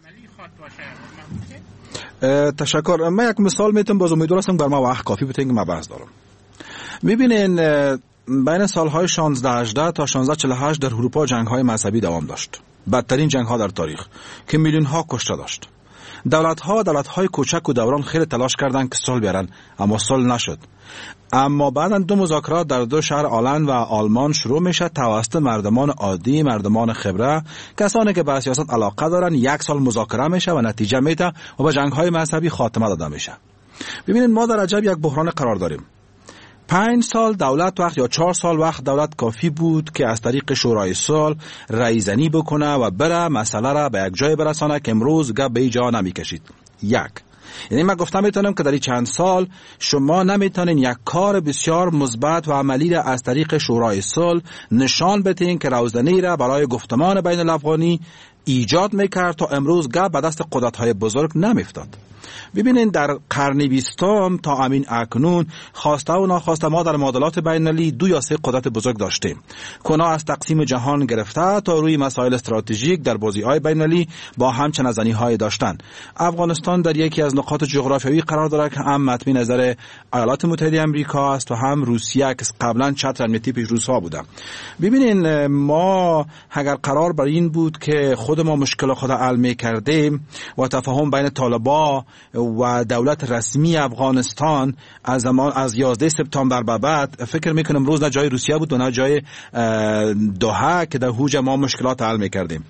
تشکر. من یک مثال میتونم، باز امیدوارم بر ما وقت کافی بتین که من بحث دارم. میبینین بین سالهای 1618 تا 1648 در اروپا جنگ‌های مذهبی دوام داشت، بدترین جنگ‌ها در تاریخ که میلیون‌ها کشته داشت. دولت‌های کوچک و دوران خیلی تلاش کردند که صلح بیارن، اما صلح نشد. اما بعداً دو مذاکرات در دو شهر آلند و آلمان شروع میشه توسط مردمان عادی، مردمان خبره، کسانی که به سیاست علاقه دارن. 1 سال مذاکره میشه و نتیجه میده و به جنگ‌های مذهبی خاتمه داده میشه. ببینید ما در عجب یک بحران قرار داریم. 5 سال دولت وقت یا 4 سال وقت دولت کافی بود که از طریق شورای صلح رایزنی بکنه و بره مسئله را به یک جای برسانه که امروز گپ به جا نمیکشید. یعنی من گفتم میتونم که در این چند سال شما نمیتونین یک کار بسیار مثبت و عملی را از طریق شورای صلح نشان بدین که روزنی را برای گفتمان بین الافغانی ایجاد میکرد تا امروز گپ به دست قدرت‌های بزرگ نمیفتاد. ببینید در قرن 20 تا همین اکنون خواسته و ناخواسته ما در معادلات بین‌المللی 2 یا 3 قدرت بزرگ داشتیم که اونا از تقسیم جهان گرفته تا روی مسائل استراتژیک در بازی‌های بین‌المللی با هم چنزنی‌های داشتن. افغانستان در یکی از نقاط جغرافیایی قرار داره که هم مد نظر ایالات متحده آمریکا است و هم روسیه که قبلا چتر امنیتی پیش روس‌ها بوده. ببینین ما اگر قرار بر این بود که خود ما مشکل خود حل می‌کردیم و تفاهم بین طالبان و دولت رسمی افغانستان از 11 سپتامبر به بعد، فکر میکنم روز نه جای روسیه بود و نه جای دوحه که در اوج ما مشکلات حل میکردیم.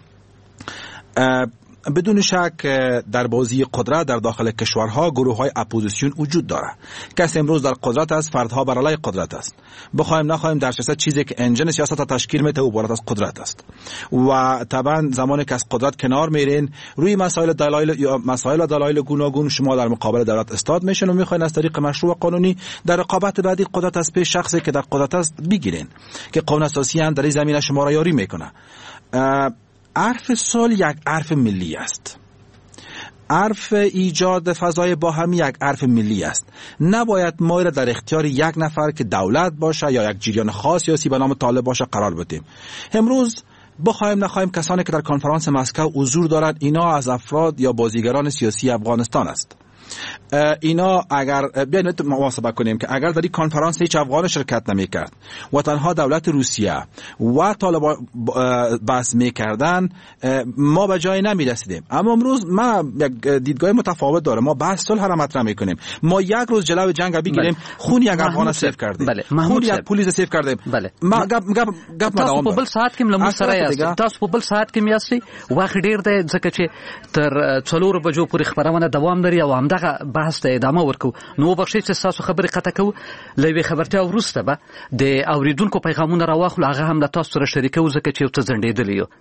بدون شک در بازی قدرت در داخل کشورها گروه‌های اپوزیسیون وجود داره. کسی امروز در قدرت است، فردها بر علیه قدرت است. بخوایم نخوایم در سیاست چیزی که انجن سیاست تشکیل میده عبارت از قدرت است. و طبعا زمانی که از قدرت کنار میرین روی مسائل دلایل گوناگون شما در مقابل دولت استاد میشن و میخواین از طریق مشروع قانونی در رقابت بعدی قدرت از پیش شخصی که در قدرت است بگیرین که قانون اساسی هم در این زمینه شما را یاری میکنه. عرف صلح یک عرف ملی است. عرف ایجاد فضای باهمی یک عرف ملی است. نباید ما را در اختیار یک نفر که دولت باشه یا یک جریان خاص سیاسی به نام طالب باشه قرار بدیم. امروز بخوایم نخوایم کسانی که در کنفرانس مسکو حضور دارند اینا از افراد یا بازیگران سیاسی افغانستان است. اینا اگر بیاین محاسبه کنیم که اگر در این کنفرانس هیچ افغان شرکت نمی‌کرد و تنها دولت روسیه و طالبان بحث می‌کردن ما به جای نمی‌رسیدیم. اما امروز ما یک دیدگاه متفاوت داره. ما بحث صلح را مطرح می‌کنیم. ما یک روز جلوی جنگ بگیریم خون یک افغان سیو کردیم. خون یک پلیس سیو کردیم. ما گپ تاسو په بل ساعت کې ملمو سره یاست. تاسو په بل ساعت کې میاسي وخت ډیر دی ځکه چې تر 4 بجو پورې خبرونه دوام لري او همدغه بحث ته ادامه ورکو. نو بخښئ چې تاسو خبرې قطع کوو. لوي خبرتیا وروسته به د اوریدونکو پیغامونه راواخلو، هغه هم له تاسو سره شریکو ځکه چې یو څه ځنډېدلی یو.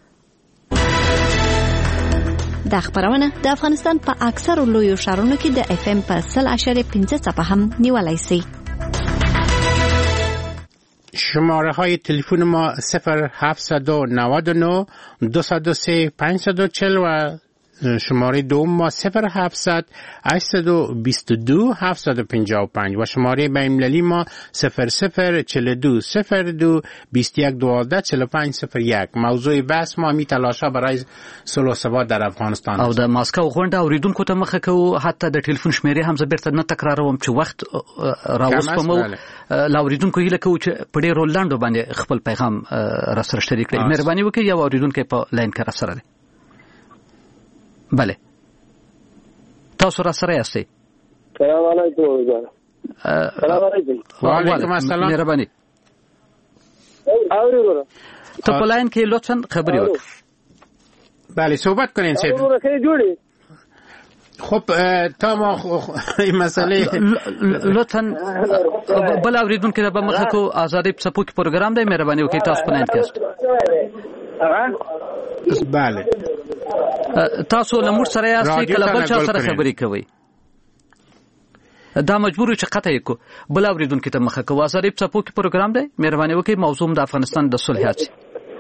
دا خبرونه د افغانستان په اکثرو لویو ښارونو کې د FM په 100.5 څپه هم نیولای شي. شماره های تلفن ما 0799 203 540 و شماره دوم ما 0700 822 755 و شماره بین‌المللی ما 0042 02 21 12 45 01. موضوع بحث ما می تلاشه برای صلح و ثبات در افغانستان او د ماسکو غونډه اوریدونکو ته مخه کوو. حتی د ټلیفون شمیرې هم زه بیرته نه تکراروم چې وخت راوسپمو. لا اوریدونکو هیله کوو چې په ډېرو لنډو باندې خپل پیغام را سره شریک کړئ. مهرباني وکړئ یو اوریدونکی په لاین کې را سره دی. بله تاسو را سره یاستئ. سلام علیکم. سلام علیکم. وعلیکم السلام. مهرباني اورو ته په لاین کې لطفا خبري وکړئ. بله صحبت کنین سید. خب تا ما این مسئله لطفا بل اوریدونکو ته به مخه کو آزادی په سپوک پروګرام دی. مهرباني وکړئ تاسو په لاین کې یاست. بله تاسو له موږ سره یاستئ کله بل چا سره خبرې کوئ. دا مجبور چې قطع یې کو. بل اوریدونکو ته مخه کو آزادی په سپوک پروګرام دی. مهرباني وکړئ موضوع د افغانستان د صلح هڅې.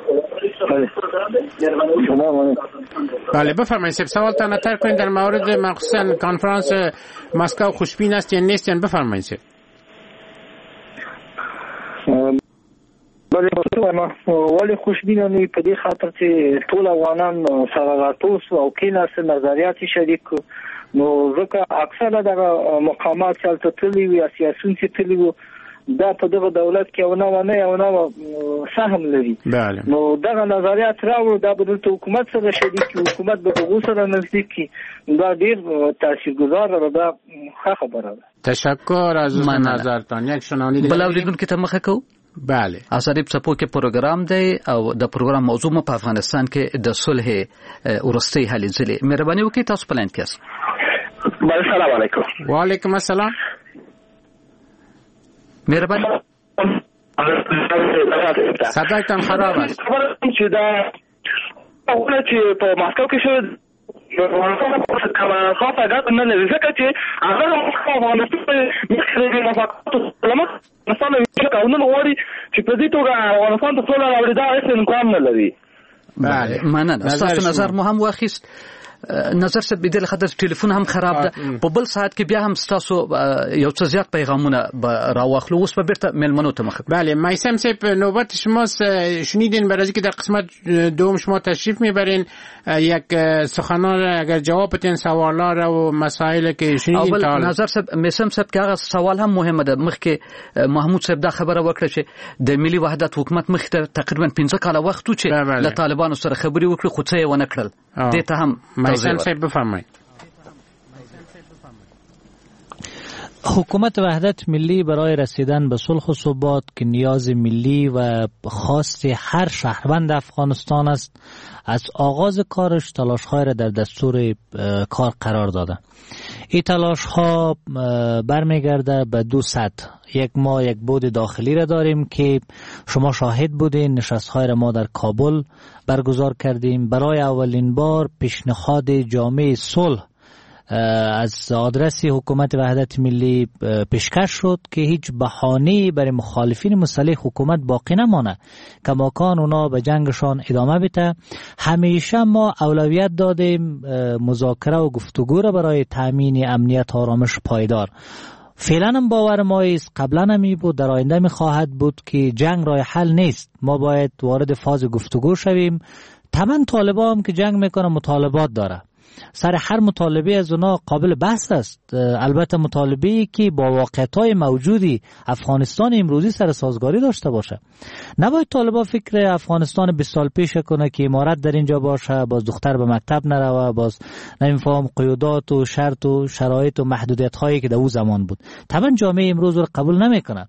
بله بفرمایید سوال تا نتر کنید در مورد مخصوصا کنفرانس مسکو خوشبین است یا نیست. بفرمایید. ولی خوشبینه نه په دې خاطر چې ټول افغانان سره راټول او کیناس نظریات شریک نو ځکه اکثره د مقامات چې تللی وي سیاسيون چې تللی وو دا په دغه دولت کې ونه سهم لري. نو دغه نظریات راوړو دا به د حکومت سره شریک حکومت به دغه سره نزدیک کی دا ډیر تاثیرګذار ده. دا ښه خبره ده. تشکر از نظرتان. یک شنونده بل اوریدونکو ته مخه کو. بله آزادی په سپوک پروګرام دی او د پروګرام موضوع په افغانستان کې د صلح ورستي هلې ځلې. مهرباني وکړئ تاسو په لاین کې یاست. السلام علیکم. وعلیکم السلام. مهرباني صدایتان خراب است. چې دا اول چې په ماسکو کې شو کما خاطر غاټ نه لري ځکه چې هغه افغانستان مخکې موافقت لمس مثلا چې قانون غواړي چې په دې توګه افغانستان ته ټول راوړي دا هیڅ امکان نه لري. بله مننه. تاسو نظر مو هم واخیست. نظر څه بدل خاطر ټلیفون هم خراب ده. په بل ساعت کې بیا هم تاسو یو څه زیات پیغامونه راوخلو. اوس په بیرته ملمنو ته مخ. بله میثم صاحب نوبت شماست. شنیدین برای که در قسمت دوم شما تشریف میبرین یک سخنان اگر جواب بدین سوالا را و مسائل که شنیدین تا نظر صاحب میثم صاحب که هغه سوال هم مهمه ده. مخکې محمود صاحب دا خبره وکړه چې د ملي وحدت حکومت مخکې تقریبا 15 کاله وخت و چې له طالبانو سره خبرې وکړي خو څه یې ونه کړل. دې ته هم میثم صاحب بفرمایید. حکومت وحدت ملی برای رسیدن به صلح و ثبات که نیاز ملی و خواست هر شهروند افغانستان است، از آغاز کارش تلاش‌های را در دستور کار قرار داده. این تلاش‌ها برمیگرده به دو سطح. ما یک بود داخلی را داریم که شما شاهد بودین، نشست‌های را ما در کابل برگزار کردیم. برای اولین بار پیشنهاد جامعه صلح از آدرس حکومت وحدت ملی پیشکش شد که هیچ بهانه‌ای برای مخالفین مسلح حکومت باقی نمانه، کماکان اونا به جنگشان ادامه بده. همیشه ما اولویت دادیم مذاکره و گفتگو را برای تامین امنیت و آرامش پایدار. فعلا هم باور ما است، قبلا هم بود، در آینده می خواهد بود که جنگ راه حل نیست. ما باید وارد فاز گفتگو شویم. تمام طالبان هم که جنگ میکنه مطالبات داره، سر هر مطالبه از اونا قابل بحث است. البته مطالبه‌ای که با واقعیت‌های موجودی افغانستان امروزی سر سازگاری داشته باشه. نباید طالبان فکر افغانستان 20 سال پیش کنه که امارت در اینجا باشه، باز دختر به مکتب نروه، باز نمیفهم قیودات و شرط و شرایط و محدودیت‌هایی که در اون زمان بود. طبعا جامعه امروز رو قبول نمیکنه.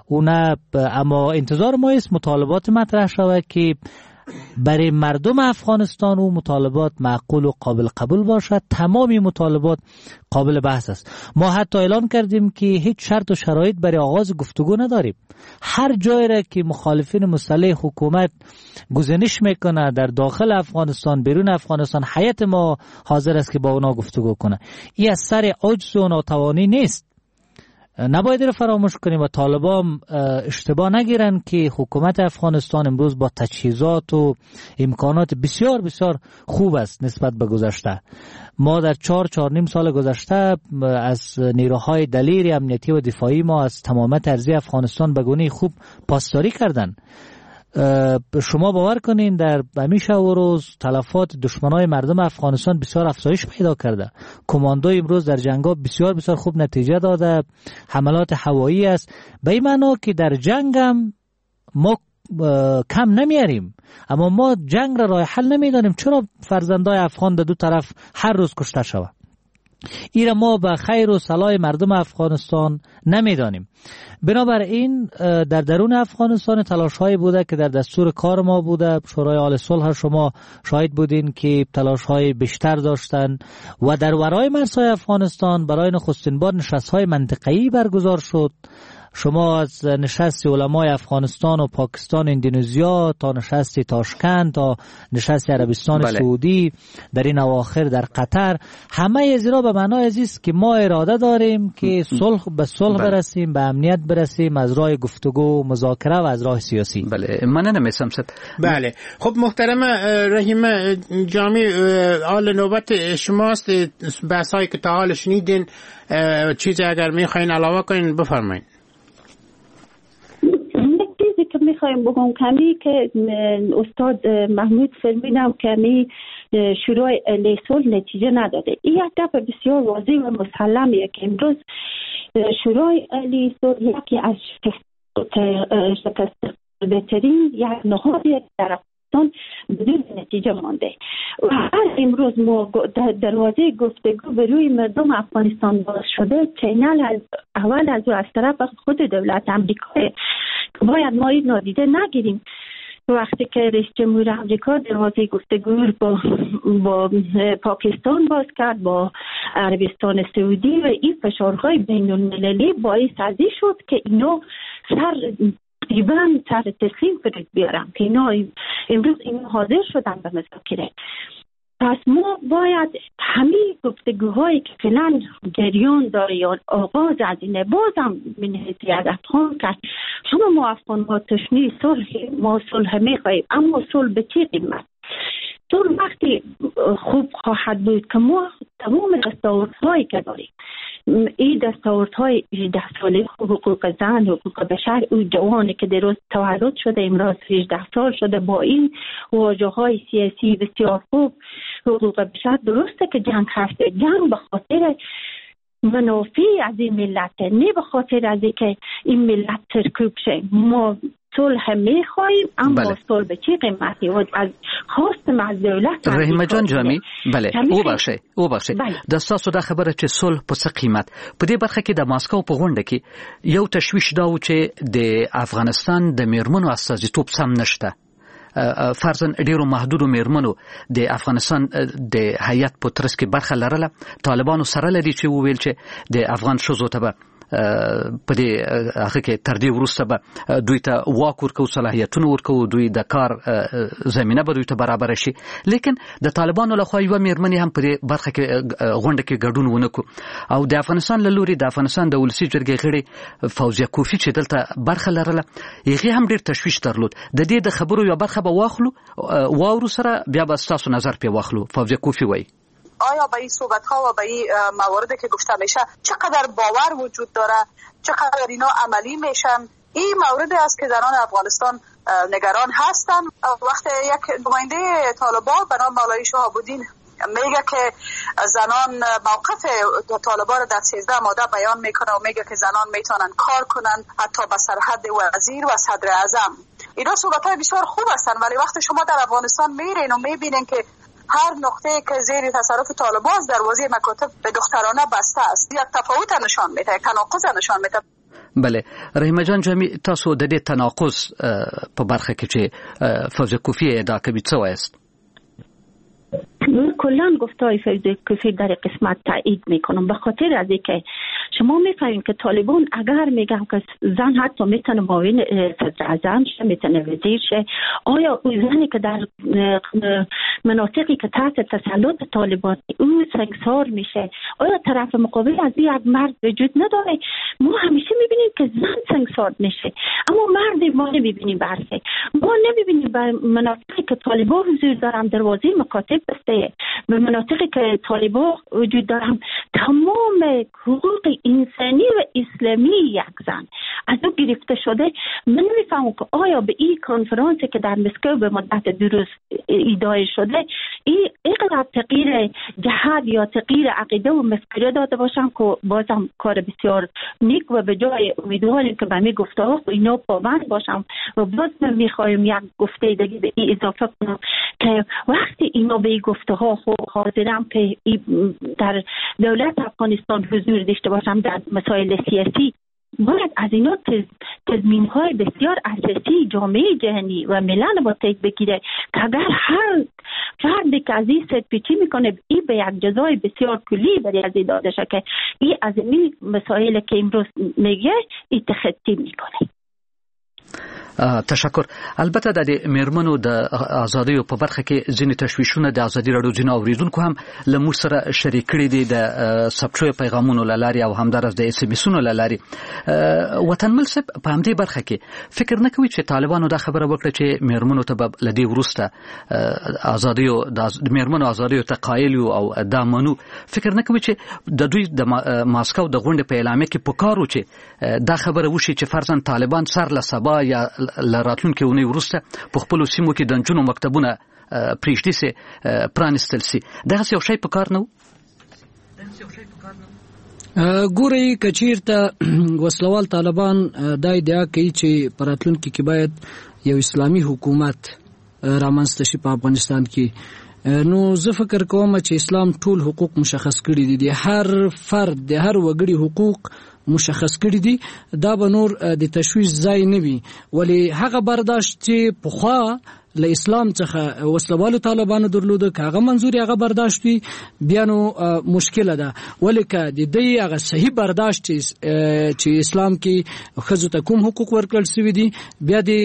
اما انتظار ما است مطالبات مطرح شود که برای مردم افغانستان و مطالبات معقول و قابل قبول باشد. تمامی مطالبات قابل بحث است. ما حتی اعلام کردیم که هیچ شرط و شرایط برای آغاز گفتگو نداریم. هر جایی را که مخالفین مسلح حکومت گزینش میکنه در داخل افغانستان، بیرون افغانستان، هیئت ما حاضر است که با اونا گفتگو کنه. این از سر عجز و ناتوانی نیست. نباید رو فراموش کنیم و طالبان اشتباه نگیرن که حکومت افغانستان امروز با تجهیزات و امکانات بسیار بسیار خوب است نسبت به گذشته. ما در 4.5 سال گذشته از نیروهای دلیر امنیتی و دفاعی ما از تمامیت ارضی افغانستان به گونه خوب پاسداری کردن. شما باور کنین در همیشه و روز تلفات دشمنای مردم افغانستان بسیار افزایش پیدا کرده. کماندو امروز در جنگ‌ها بسیار بسیار خوب نتیجه داده. حملات هوایی است. به این معنا که در جنگ هم ما کم نمیاریم، اما ما جنگ را راه حل نمیدانیم. چرا فرزندای افغان در دو طرف هر روز کشته شود؟ ایرا ما به خیر و صلاح مردم افغانستان نمیدانیم. بنابراین در درون افغانستان تلاش‌هایی بوده که در دستور کار ما بوده. شورای عالی صلح شما شاهد بودین که تلاش‌های بیشتر داشتن و در ورای مرزهای افغانستان برای نخستین بار نشست‌های منطقه‌ای برگزار شد. شما از نشست علمای افغانستان و پاکستان و اندونزیا تا نشست تاشکند تا نشست عربستان سعودی در این اواخر در قطر، همه از اینا به معنای است که ما اراده داریم که به صلح برسیم، به امنیت برسیم از راه گفتگو، مذاکره و از راه سیاسی. بله مننه میثم صاحب. بله خب محترم رحیم جامی، حال نوبت شماست. بحثایی که تا حال شنیدین چیزی اگر میخواین علاوه کنین بفرمایید. که میخوایم بگم کمی که استاد محمود فرمیدم کمی شورای اهل صلح نتیجه نداده. این یک دفعه بسیار واضح و مسلمه که امروز شورای اهل صلح یکی از شکست بهترین یک نهادی در افغانستان بدون نتیجه مانده و هر امروز ما دروازه گفتگو به روی مردم افغانستان باز شده. چینل اول از طرف خود دولت امریکا باید ما این نادیده نگیریم. وقتی که رئیس جمهور امریکا دروازه گفتگو با پاکستان باز کرد، با عربستان سعودی و این فشارهای بین المللی باعث ازی شد که اینا سر تسلیم فرد بیارن که اینا امروز اینا حاضر شدن به مذاکره. پس ما باید همین گفتگوهایی که فعلا جریان داره یا آغاز از اینه بازم من حیثیت خان کرد. همه ما افغان ها تشنه صلح، ما صلح میخواهیم، اما صلح به چه قیمت؟ طول وقتی خوب خواهد بود که ما تمام دستاوردهایی که داریم، این دستاوردهای 18 ساله حقوق زن، حقوق بشر، اون جوانی که در روز تولد شده امروز 18 سال شده، با این واژه های سیاسی بسیار خوب حقوق بشر، درسته که جنگ هست، جنگ به خاطر منافع از این ملت، نه به خاطر از اینکه این ملت سرکوب شه. ما صلح میخواهیم، اما صلح به چه قیمتی؟ و از خواستم از دولت. رحیمه جان جامی، بله او باشه د تاسو دا خبره چې صلح په څه قیمت په دې برخه کې د ماسکو په غونډه کې یو تشویش دا و چې د افغانستان د میرمنو استازیتوب سم نشته. فرضاً ډیرو محدودو میرمنو د افغانستان د هیئت په ترڅ کې برخه لرله. طالبانو سره لري چې وویل چې د افغان ښځو ته به په دې هغه کې تر دې وروسته به دوی ته واک ورکو، صلاحیتونه ورکو، دوی د کار زمینه به دوی ته برابر شي. لیکن د طالبانو لخوا یو میرمنې هم په دې برخه کې غونډه کې ګډون ونه کو. او د افغانستان له لوري د افغانستان د ولسی جرګې غړي فوزیه کوفی چې دلته برخه لرله، هغه هم ډیر تشویش درلود. د دې د خبرو یو برخه به واورو سره بیا به تاسو نظر په واخلو. فوزیه کوفی وایي آیا به این صحبت ها و به این مواردی که گفته میشه چقدر باور وجود داره، چقدر اینا عملی میشن؟ این موردی است که زنان افغانستان نگران هستن. وقتی یک نماینده طالبان به نام مولوی شهاب‌الدین میگه که زنان موقف طالبان رو در 13 ماده بیان میکنه و میگه که زنان میتونن کار کنن حتی به سرحد وزیر و صدر اعظم. اینا صحبت های بسیار خوب هستن، ولی وقتی شما در افغانستان میرین و میبینین که هر نقطه که زیر تصرف طالبان دروازه مکاتب به دخترانه بسته است، یک تفاوت نشان میده، یک تناقض نشان میده. بله رحیمه جان جامی، تاسو د دې تناقض په برخه کې چې فوزیه کوفی ادعا کوي څه وایست؟ کلا گفتهای فوزیه کوفی در قسمت تایید میکنم، به خاطر از اینکه شما میفهمید که طالبان اگر میگن که زن حتی میتونه معاون صدر اعظم شه، میتونه وزیر شه، آیا اون زنی که در مناطقی که تحت تسلط طالبان او سنگسار میشه، آیا طرف مقابل از یک مرد وجود نداره؟ ما همیشه میبینیم که زن سنگسار میشه، اما مرد ما نمیبینیم. برخی ما نمیبینیم به مناطقی که طالبان حضور دارن دروازه مکاتب بسته، به مناطقی که طالبان وجود دارن تمام حقوق انسانی و اسلامی یک زن از او گرفته شده. من نمیفهمم که آیا به این کنفرانسی که در مسکو به مدت 2 روز ایدای شده اینقدر تغییر جهاد یا تغییر عقیده و مسئله داده باشم که بازم کار بسیار نیک و به جای امیدواریم که به می گفته ها اینا پابند باشم. و باز من میخوایم یک گفته دیگه به این اضافه کنم که وقتی اینا به این گفته ها حاضرم که در دولت افغانستان حضور داشته باشم در مسائل سیاسی، باید از اینا تضمین‌های بسیار اساسی جامعه جهانی و ملل باید بگیره که اگر هر فردی که از این سرپیچی میکنه این به یک جزای بسیار کلی برای از این داده شه که این از این مسائل که امروز میگه این تخطی میکنه. تشکر. البته د میرمنو د ازادۍ په برخه کې ځینې تشویشونه د ازادي راډیو ځینې اوریدونکو هم له موږ سره شریک کړي دي د سبچوي پیغامونو لاري او همدارس د اس ام اسونو لاري. وطنمل صاحب په همدې برخه کې فکر نه کوي چې طالبانو دا خبره وکړه چې میرمنو ته به لدی ورسته ازادي او د میرمنو ازادۍ ته قایل او د منو، فکر نه کوي چې د دوی د ماسکو د غونډې په اعلامیه کې پکارو چې دا خبره وشي چې فرضاً طالبان سر له سبا یا لراتلونکي ونی ورسته په خپل سیمو کې د جنونو مکتبونه پریشتي سي پرانستل سي. دا څه یو شی پکار نه ګوري کچیرته وسلوال طالبان دا ادعا کوي چې پراتلونکي کې باید یو اسلامي حکومت رامنځته شي په افغانستان کې. نو زه فکر کوم چې اسلام ټول حقوق مشخص کړي دي، هر فرد د هر وګړي حقوق مشخص کړي دي، دا به نور د تشویش ځای نه وي. ولی هغه برداشت چې پخوا له اسلام څخه وسلوالو طالبانو درلوده که هغه منظور هغه برداشت وي بیا نو مشکله ده. ولی که د دې هغه صحیح برداشت چې اسلام کې ښځو ته کوم حقوق ورکړل شوي دي بیا د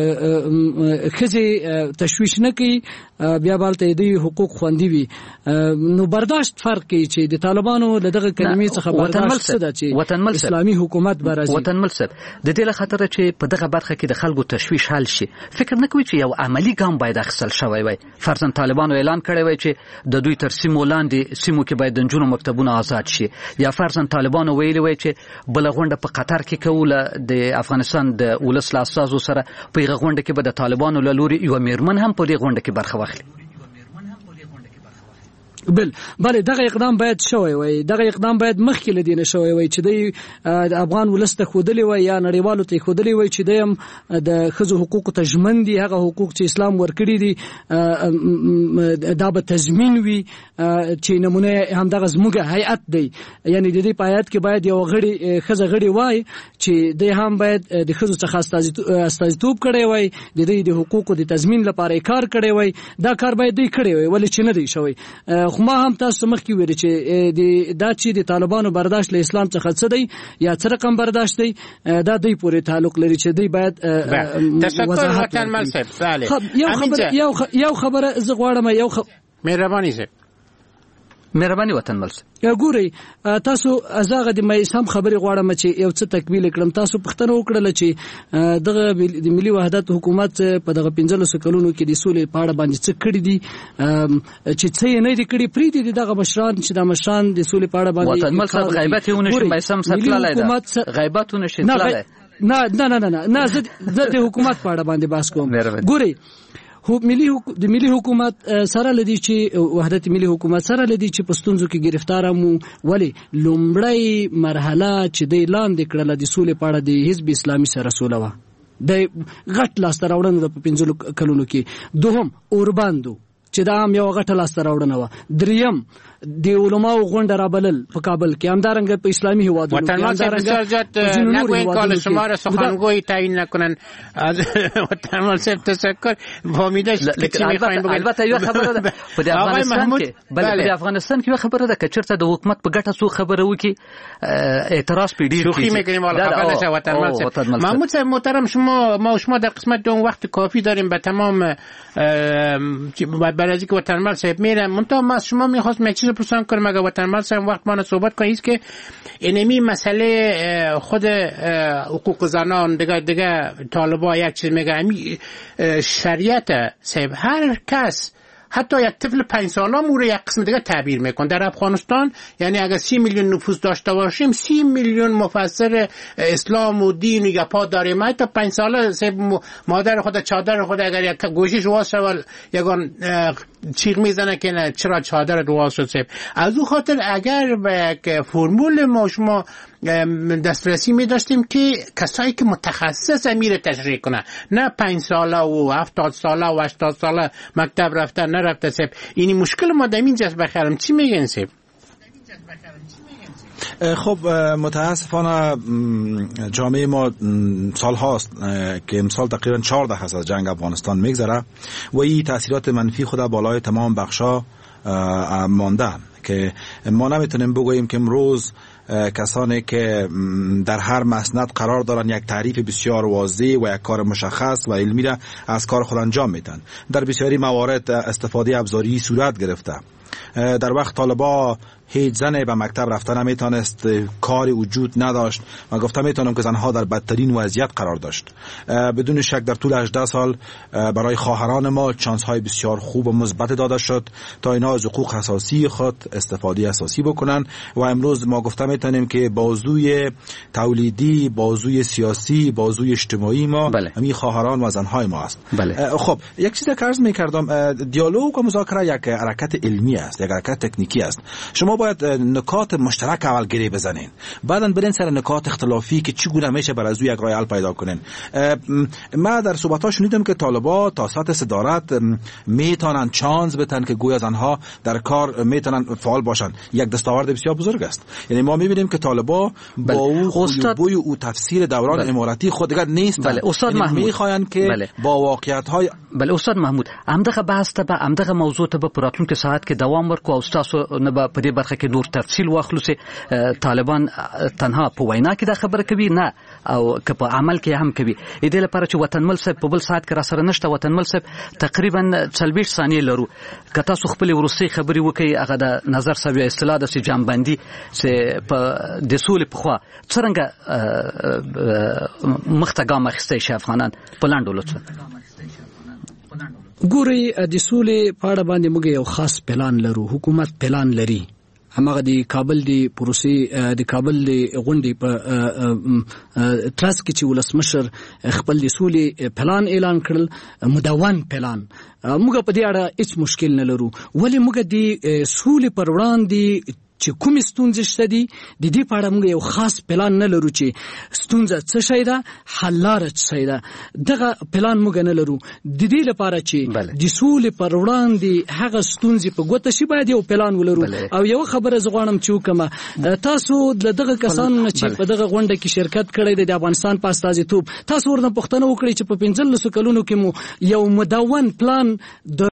ښځې تشویش نه کوي، بیا بالته د حقوق خوندي وي. نو برداشت فرق کوي چې د طالبانو له دغه کلمې څخه برداشت څه ده چې اسلامي حکومت برازي. وطنمل صاحب د دې له خاطر چې په دغه برخه کې د خلکو تشویش حل شي، فکر نه کوي چې یو عملی ګام باید اخیستل شوی وای. فرضاً طالبانو اعلان کړی وای چې د دوی تر سیمو لاندې سیمو کې باید د نجونو مکتبونه آزاد شي، یا فرضاً طالبانو ویلي وای چې بله غونډه په قطر کې کوله د افغانستان د ولس له استازو سره، په هغه غونډه کې به د طالبانو له لوري یوه میرمن هم په دې غونډه کې برخه واخلي. بله دغه اقدام باید شوی وای، دغه اقدام باید مخکې له دې نه شوی وای چې د افغان ولس ته ښودلی وای یا نړیوالو ته ښودلی وای چې دی هم د ښځو حقوقو ته ژمن دي، هغه حقوق چې اسلام ورکړي دي دا به تضمین وي، چې نمونه همدغه زموږ هیئت دی. یعنی د دې په هیئت کې باید یو ښځه غړې وای چې دی هم باید د ښځو څخه استازیتوب کړی وای، د دوی د حقوقو د تضمین لپاره کار کړی وای. دا کار باید دوی کړی وای، ولې چې نه دی شوی. خو ما هم تاسو مخکې ویل چې دا چې د طالبانو برداشت له اسلام څخه څه دی یا څه رقم برداشت دی، دا دوی پورې تعلق لري چې دوی باید تشکر وطن مل صاحب. یو خبره زه غواړم، مهرباني صاحب، مهرباني وطن مل صاحب. ګورئ تاسو ازاغه د مې سم خبرې غواړم چې یو څه تکمیل کړم. تاسو پښتنه وکړل چې دغه د ملي وحدت حکومت په دغه 15 کلونو کې د سولې په اړه باندې څه کړی دي، چې څه نه دي کړی پری دي دغه مشران چې د مشران د سولې په اړه باندې وطن مل صاحب غیبت یې ونشي مې سم ساتلای دا غیبت ونشي تلای. نه زه د حکومت په اړه باندې بحث کوم. ګورئ د ملي حکومت سره لدی چې وحدت ملي حکومت سره لدی چې پښتونځو کې گرفتار مو، ولی لومړی مرحله چې د لاندې کړل د سولې په اړه د حزب اسلامي سره سوله و، د غټ لاسته راوړنه په 15 کلونو کې. دوهم اورباندو چې دا هم یو غټه لاسته راوړنه و. دریم د علماو غونډه رابلل په کابل کې، همدارنګه په اسلامي هیوادونو کې همدارنګه نگوین کال شما را سخنگوی تعیین نکنن. از وطن مل صاحب تشکر. فهمیدش که چی میخواین بگید. البته یو خبره ده په افغانستان کې، بلکې په افغانستان کې یو خبره ده که چېرته د حکومت په ګټه څو خبره وکړي اعتراض پې ډېر شوخی میکنیم. والا خبر نشه وطن مل صاحب. محمود صاحب محترم، ما و شما در قسمت دوم وقت کافی داریم به تمام بعد از اینکه وطن مل صاحب میره. منتها ما شما میخواستم چیز پرسان کنم، اگه وطن مل صاحب وقت ما صحبت کنید که اینمی مسئله خود حقوق زنان دیگه طالبا یک چیز میگه شریعت صاحب، هر کس حتی یک طفل 5 ساله مو رو یک قسم دیگه تعبیر میکن. در افغانستان یعنی اگر 30 میلیون نفوس داشته باشیم، 30 میلیون مفسر اسلام و دین یا پا داریم. حتی 5 ساله مادر خود چادر خود اگر یک گوشیش واس شد یگان چیغ میزنه که نه چرا چادر واس شد. از او خاطر اگر به یک فرمول ما شما دسترسی می داشتیم که کسایی که متخصص میره تشریح کنه، نه 5 ساله و 70 ساله و 80 ساله مکتب رفته نرفته. سب اینی مشکل ما در اینجاست. بخیرم چی میگن سب؟ خب متاسفانه جامعه ما سال هاست که امسال تقریبا 14 هست از جنگ افغانستان میگذره و این تاثیرات منفی خود بالای تمام بخشا مانده که ما نمیتونیم بگوییم که امروز کسانی که در هر مسند قرار دارن یک تعریف بسیار واضح و یک کار مشخص و علمی را از کار خود انجام میدن. در بسیاری موارد استفاده ابزاری صورت گرفته. در وقت طالبا هیچ زنی به مکتب رفتن نمیتونست، کاری وجود نداشت و گفتم میتونم که زنها در بدترین وضعیت قرار داشت. بدون شک در طول 18 سال برای خواهران ما چانس های بسیار خوب و مثبت داده شد تا اینا از حقوق اساسی خود استفاده اساسی بکنن و امروز ما گفتم میتونیم که بازوی تولیدی، بازوی سیاسی، بازوی اجتماعی ما همین خواهران و زنهای ما است. خب یک چیز که عرض میکردم، دیالوگ و مذاکره یک حرکت علمی است، یک حرکت تکنیکی است. شما باید نکات مشترک اول گره بزنین، بعدن برین سر نکات اختلافی که چگونه میشه بر از یک راه حل پیدا کنین. ما در صحبت‌ها شنیدم که طالبا تا سطح صدارت میتونن چانس بدن که گویا زنها در کار میتونن فعال باشن. یک دستاورد بسیار بزرگ است. یعنی ما میبینیم که طالبا با او خویبوی او تفسیر دوران امارتی خود دیگر نیستن. استاد محمود میخواین که با واقعیت‌های استاد محمود همدغه بحث ته همدغه موضوع ته په راتلونکي ساعت کې دوام ورکو او تاسو نه په دې برخه کې نور تفصیل واخلو چې طالبان تنها په وینا کې دا خبره کوي نه او که په عمل کې هم کوي. دې لپاره چې وطن مل صاحب په بل ساعت کې را سره نشته. وطن مل صاحب تقریبا 40 ثانیې لرو که تاسو خپل ورسي خبري وکي هغه د نظر صاحب اصطلاح د جامبندي چې په د سولې په خوا څنګه مخته ګام اخیستی شي افغانان په لاندو لوڅ. ګوري د سولې په اړه باندې موږ یو خاص پلان لرو، حکومت پلان لري. همغه د کابل د پروسې د کابل د غونډې په ترڅ کې چې ولسمشر خپل د سولې پلان اعلان کړل، مدون پلان، موږ په دې اړه هیڅ مشکل نه لرو. ولې موږ د سولې پر وړاندې چې کومې ستونزې شته دي د دې په اړه موږ یو خاص پلان نه لرو چې ستونزه څه شی ده، حل لاره څه شی ده. دغه پلان موږ نه لرو. د دې لپاره چې د سولې پر وړاندې هغه ستونزې په ګوته شي باید یو پلان ولرو. او یو خبره زه غواړم چې وکړم، تاسو د دغه کسانو نه چې په دغه غونډه کې شرکت کړی دی د افغانستان په استازیتوب، تاسو ورنه پوښتنه وکړئ چې په 15 کلونو کې مو یو مدون پلان د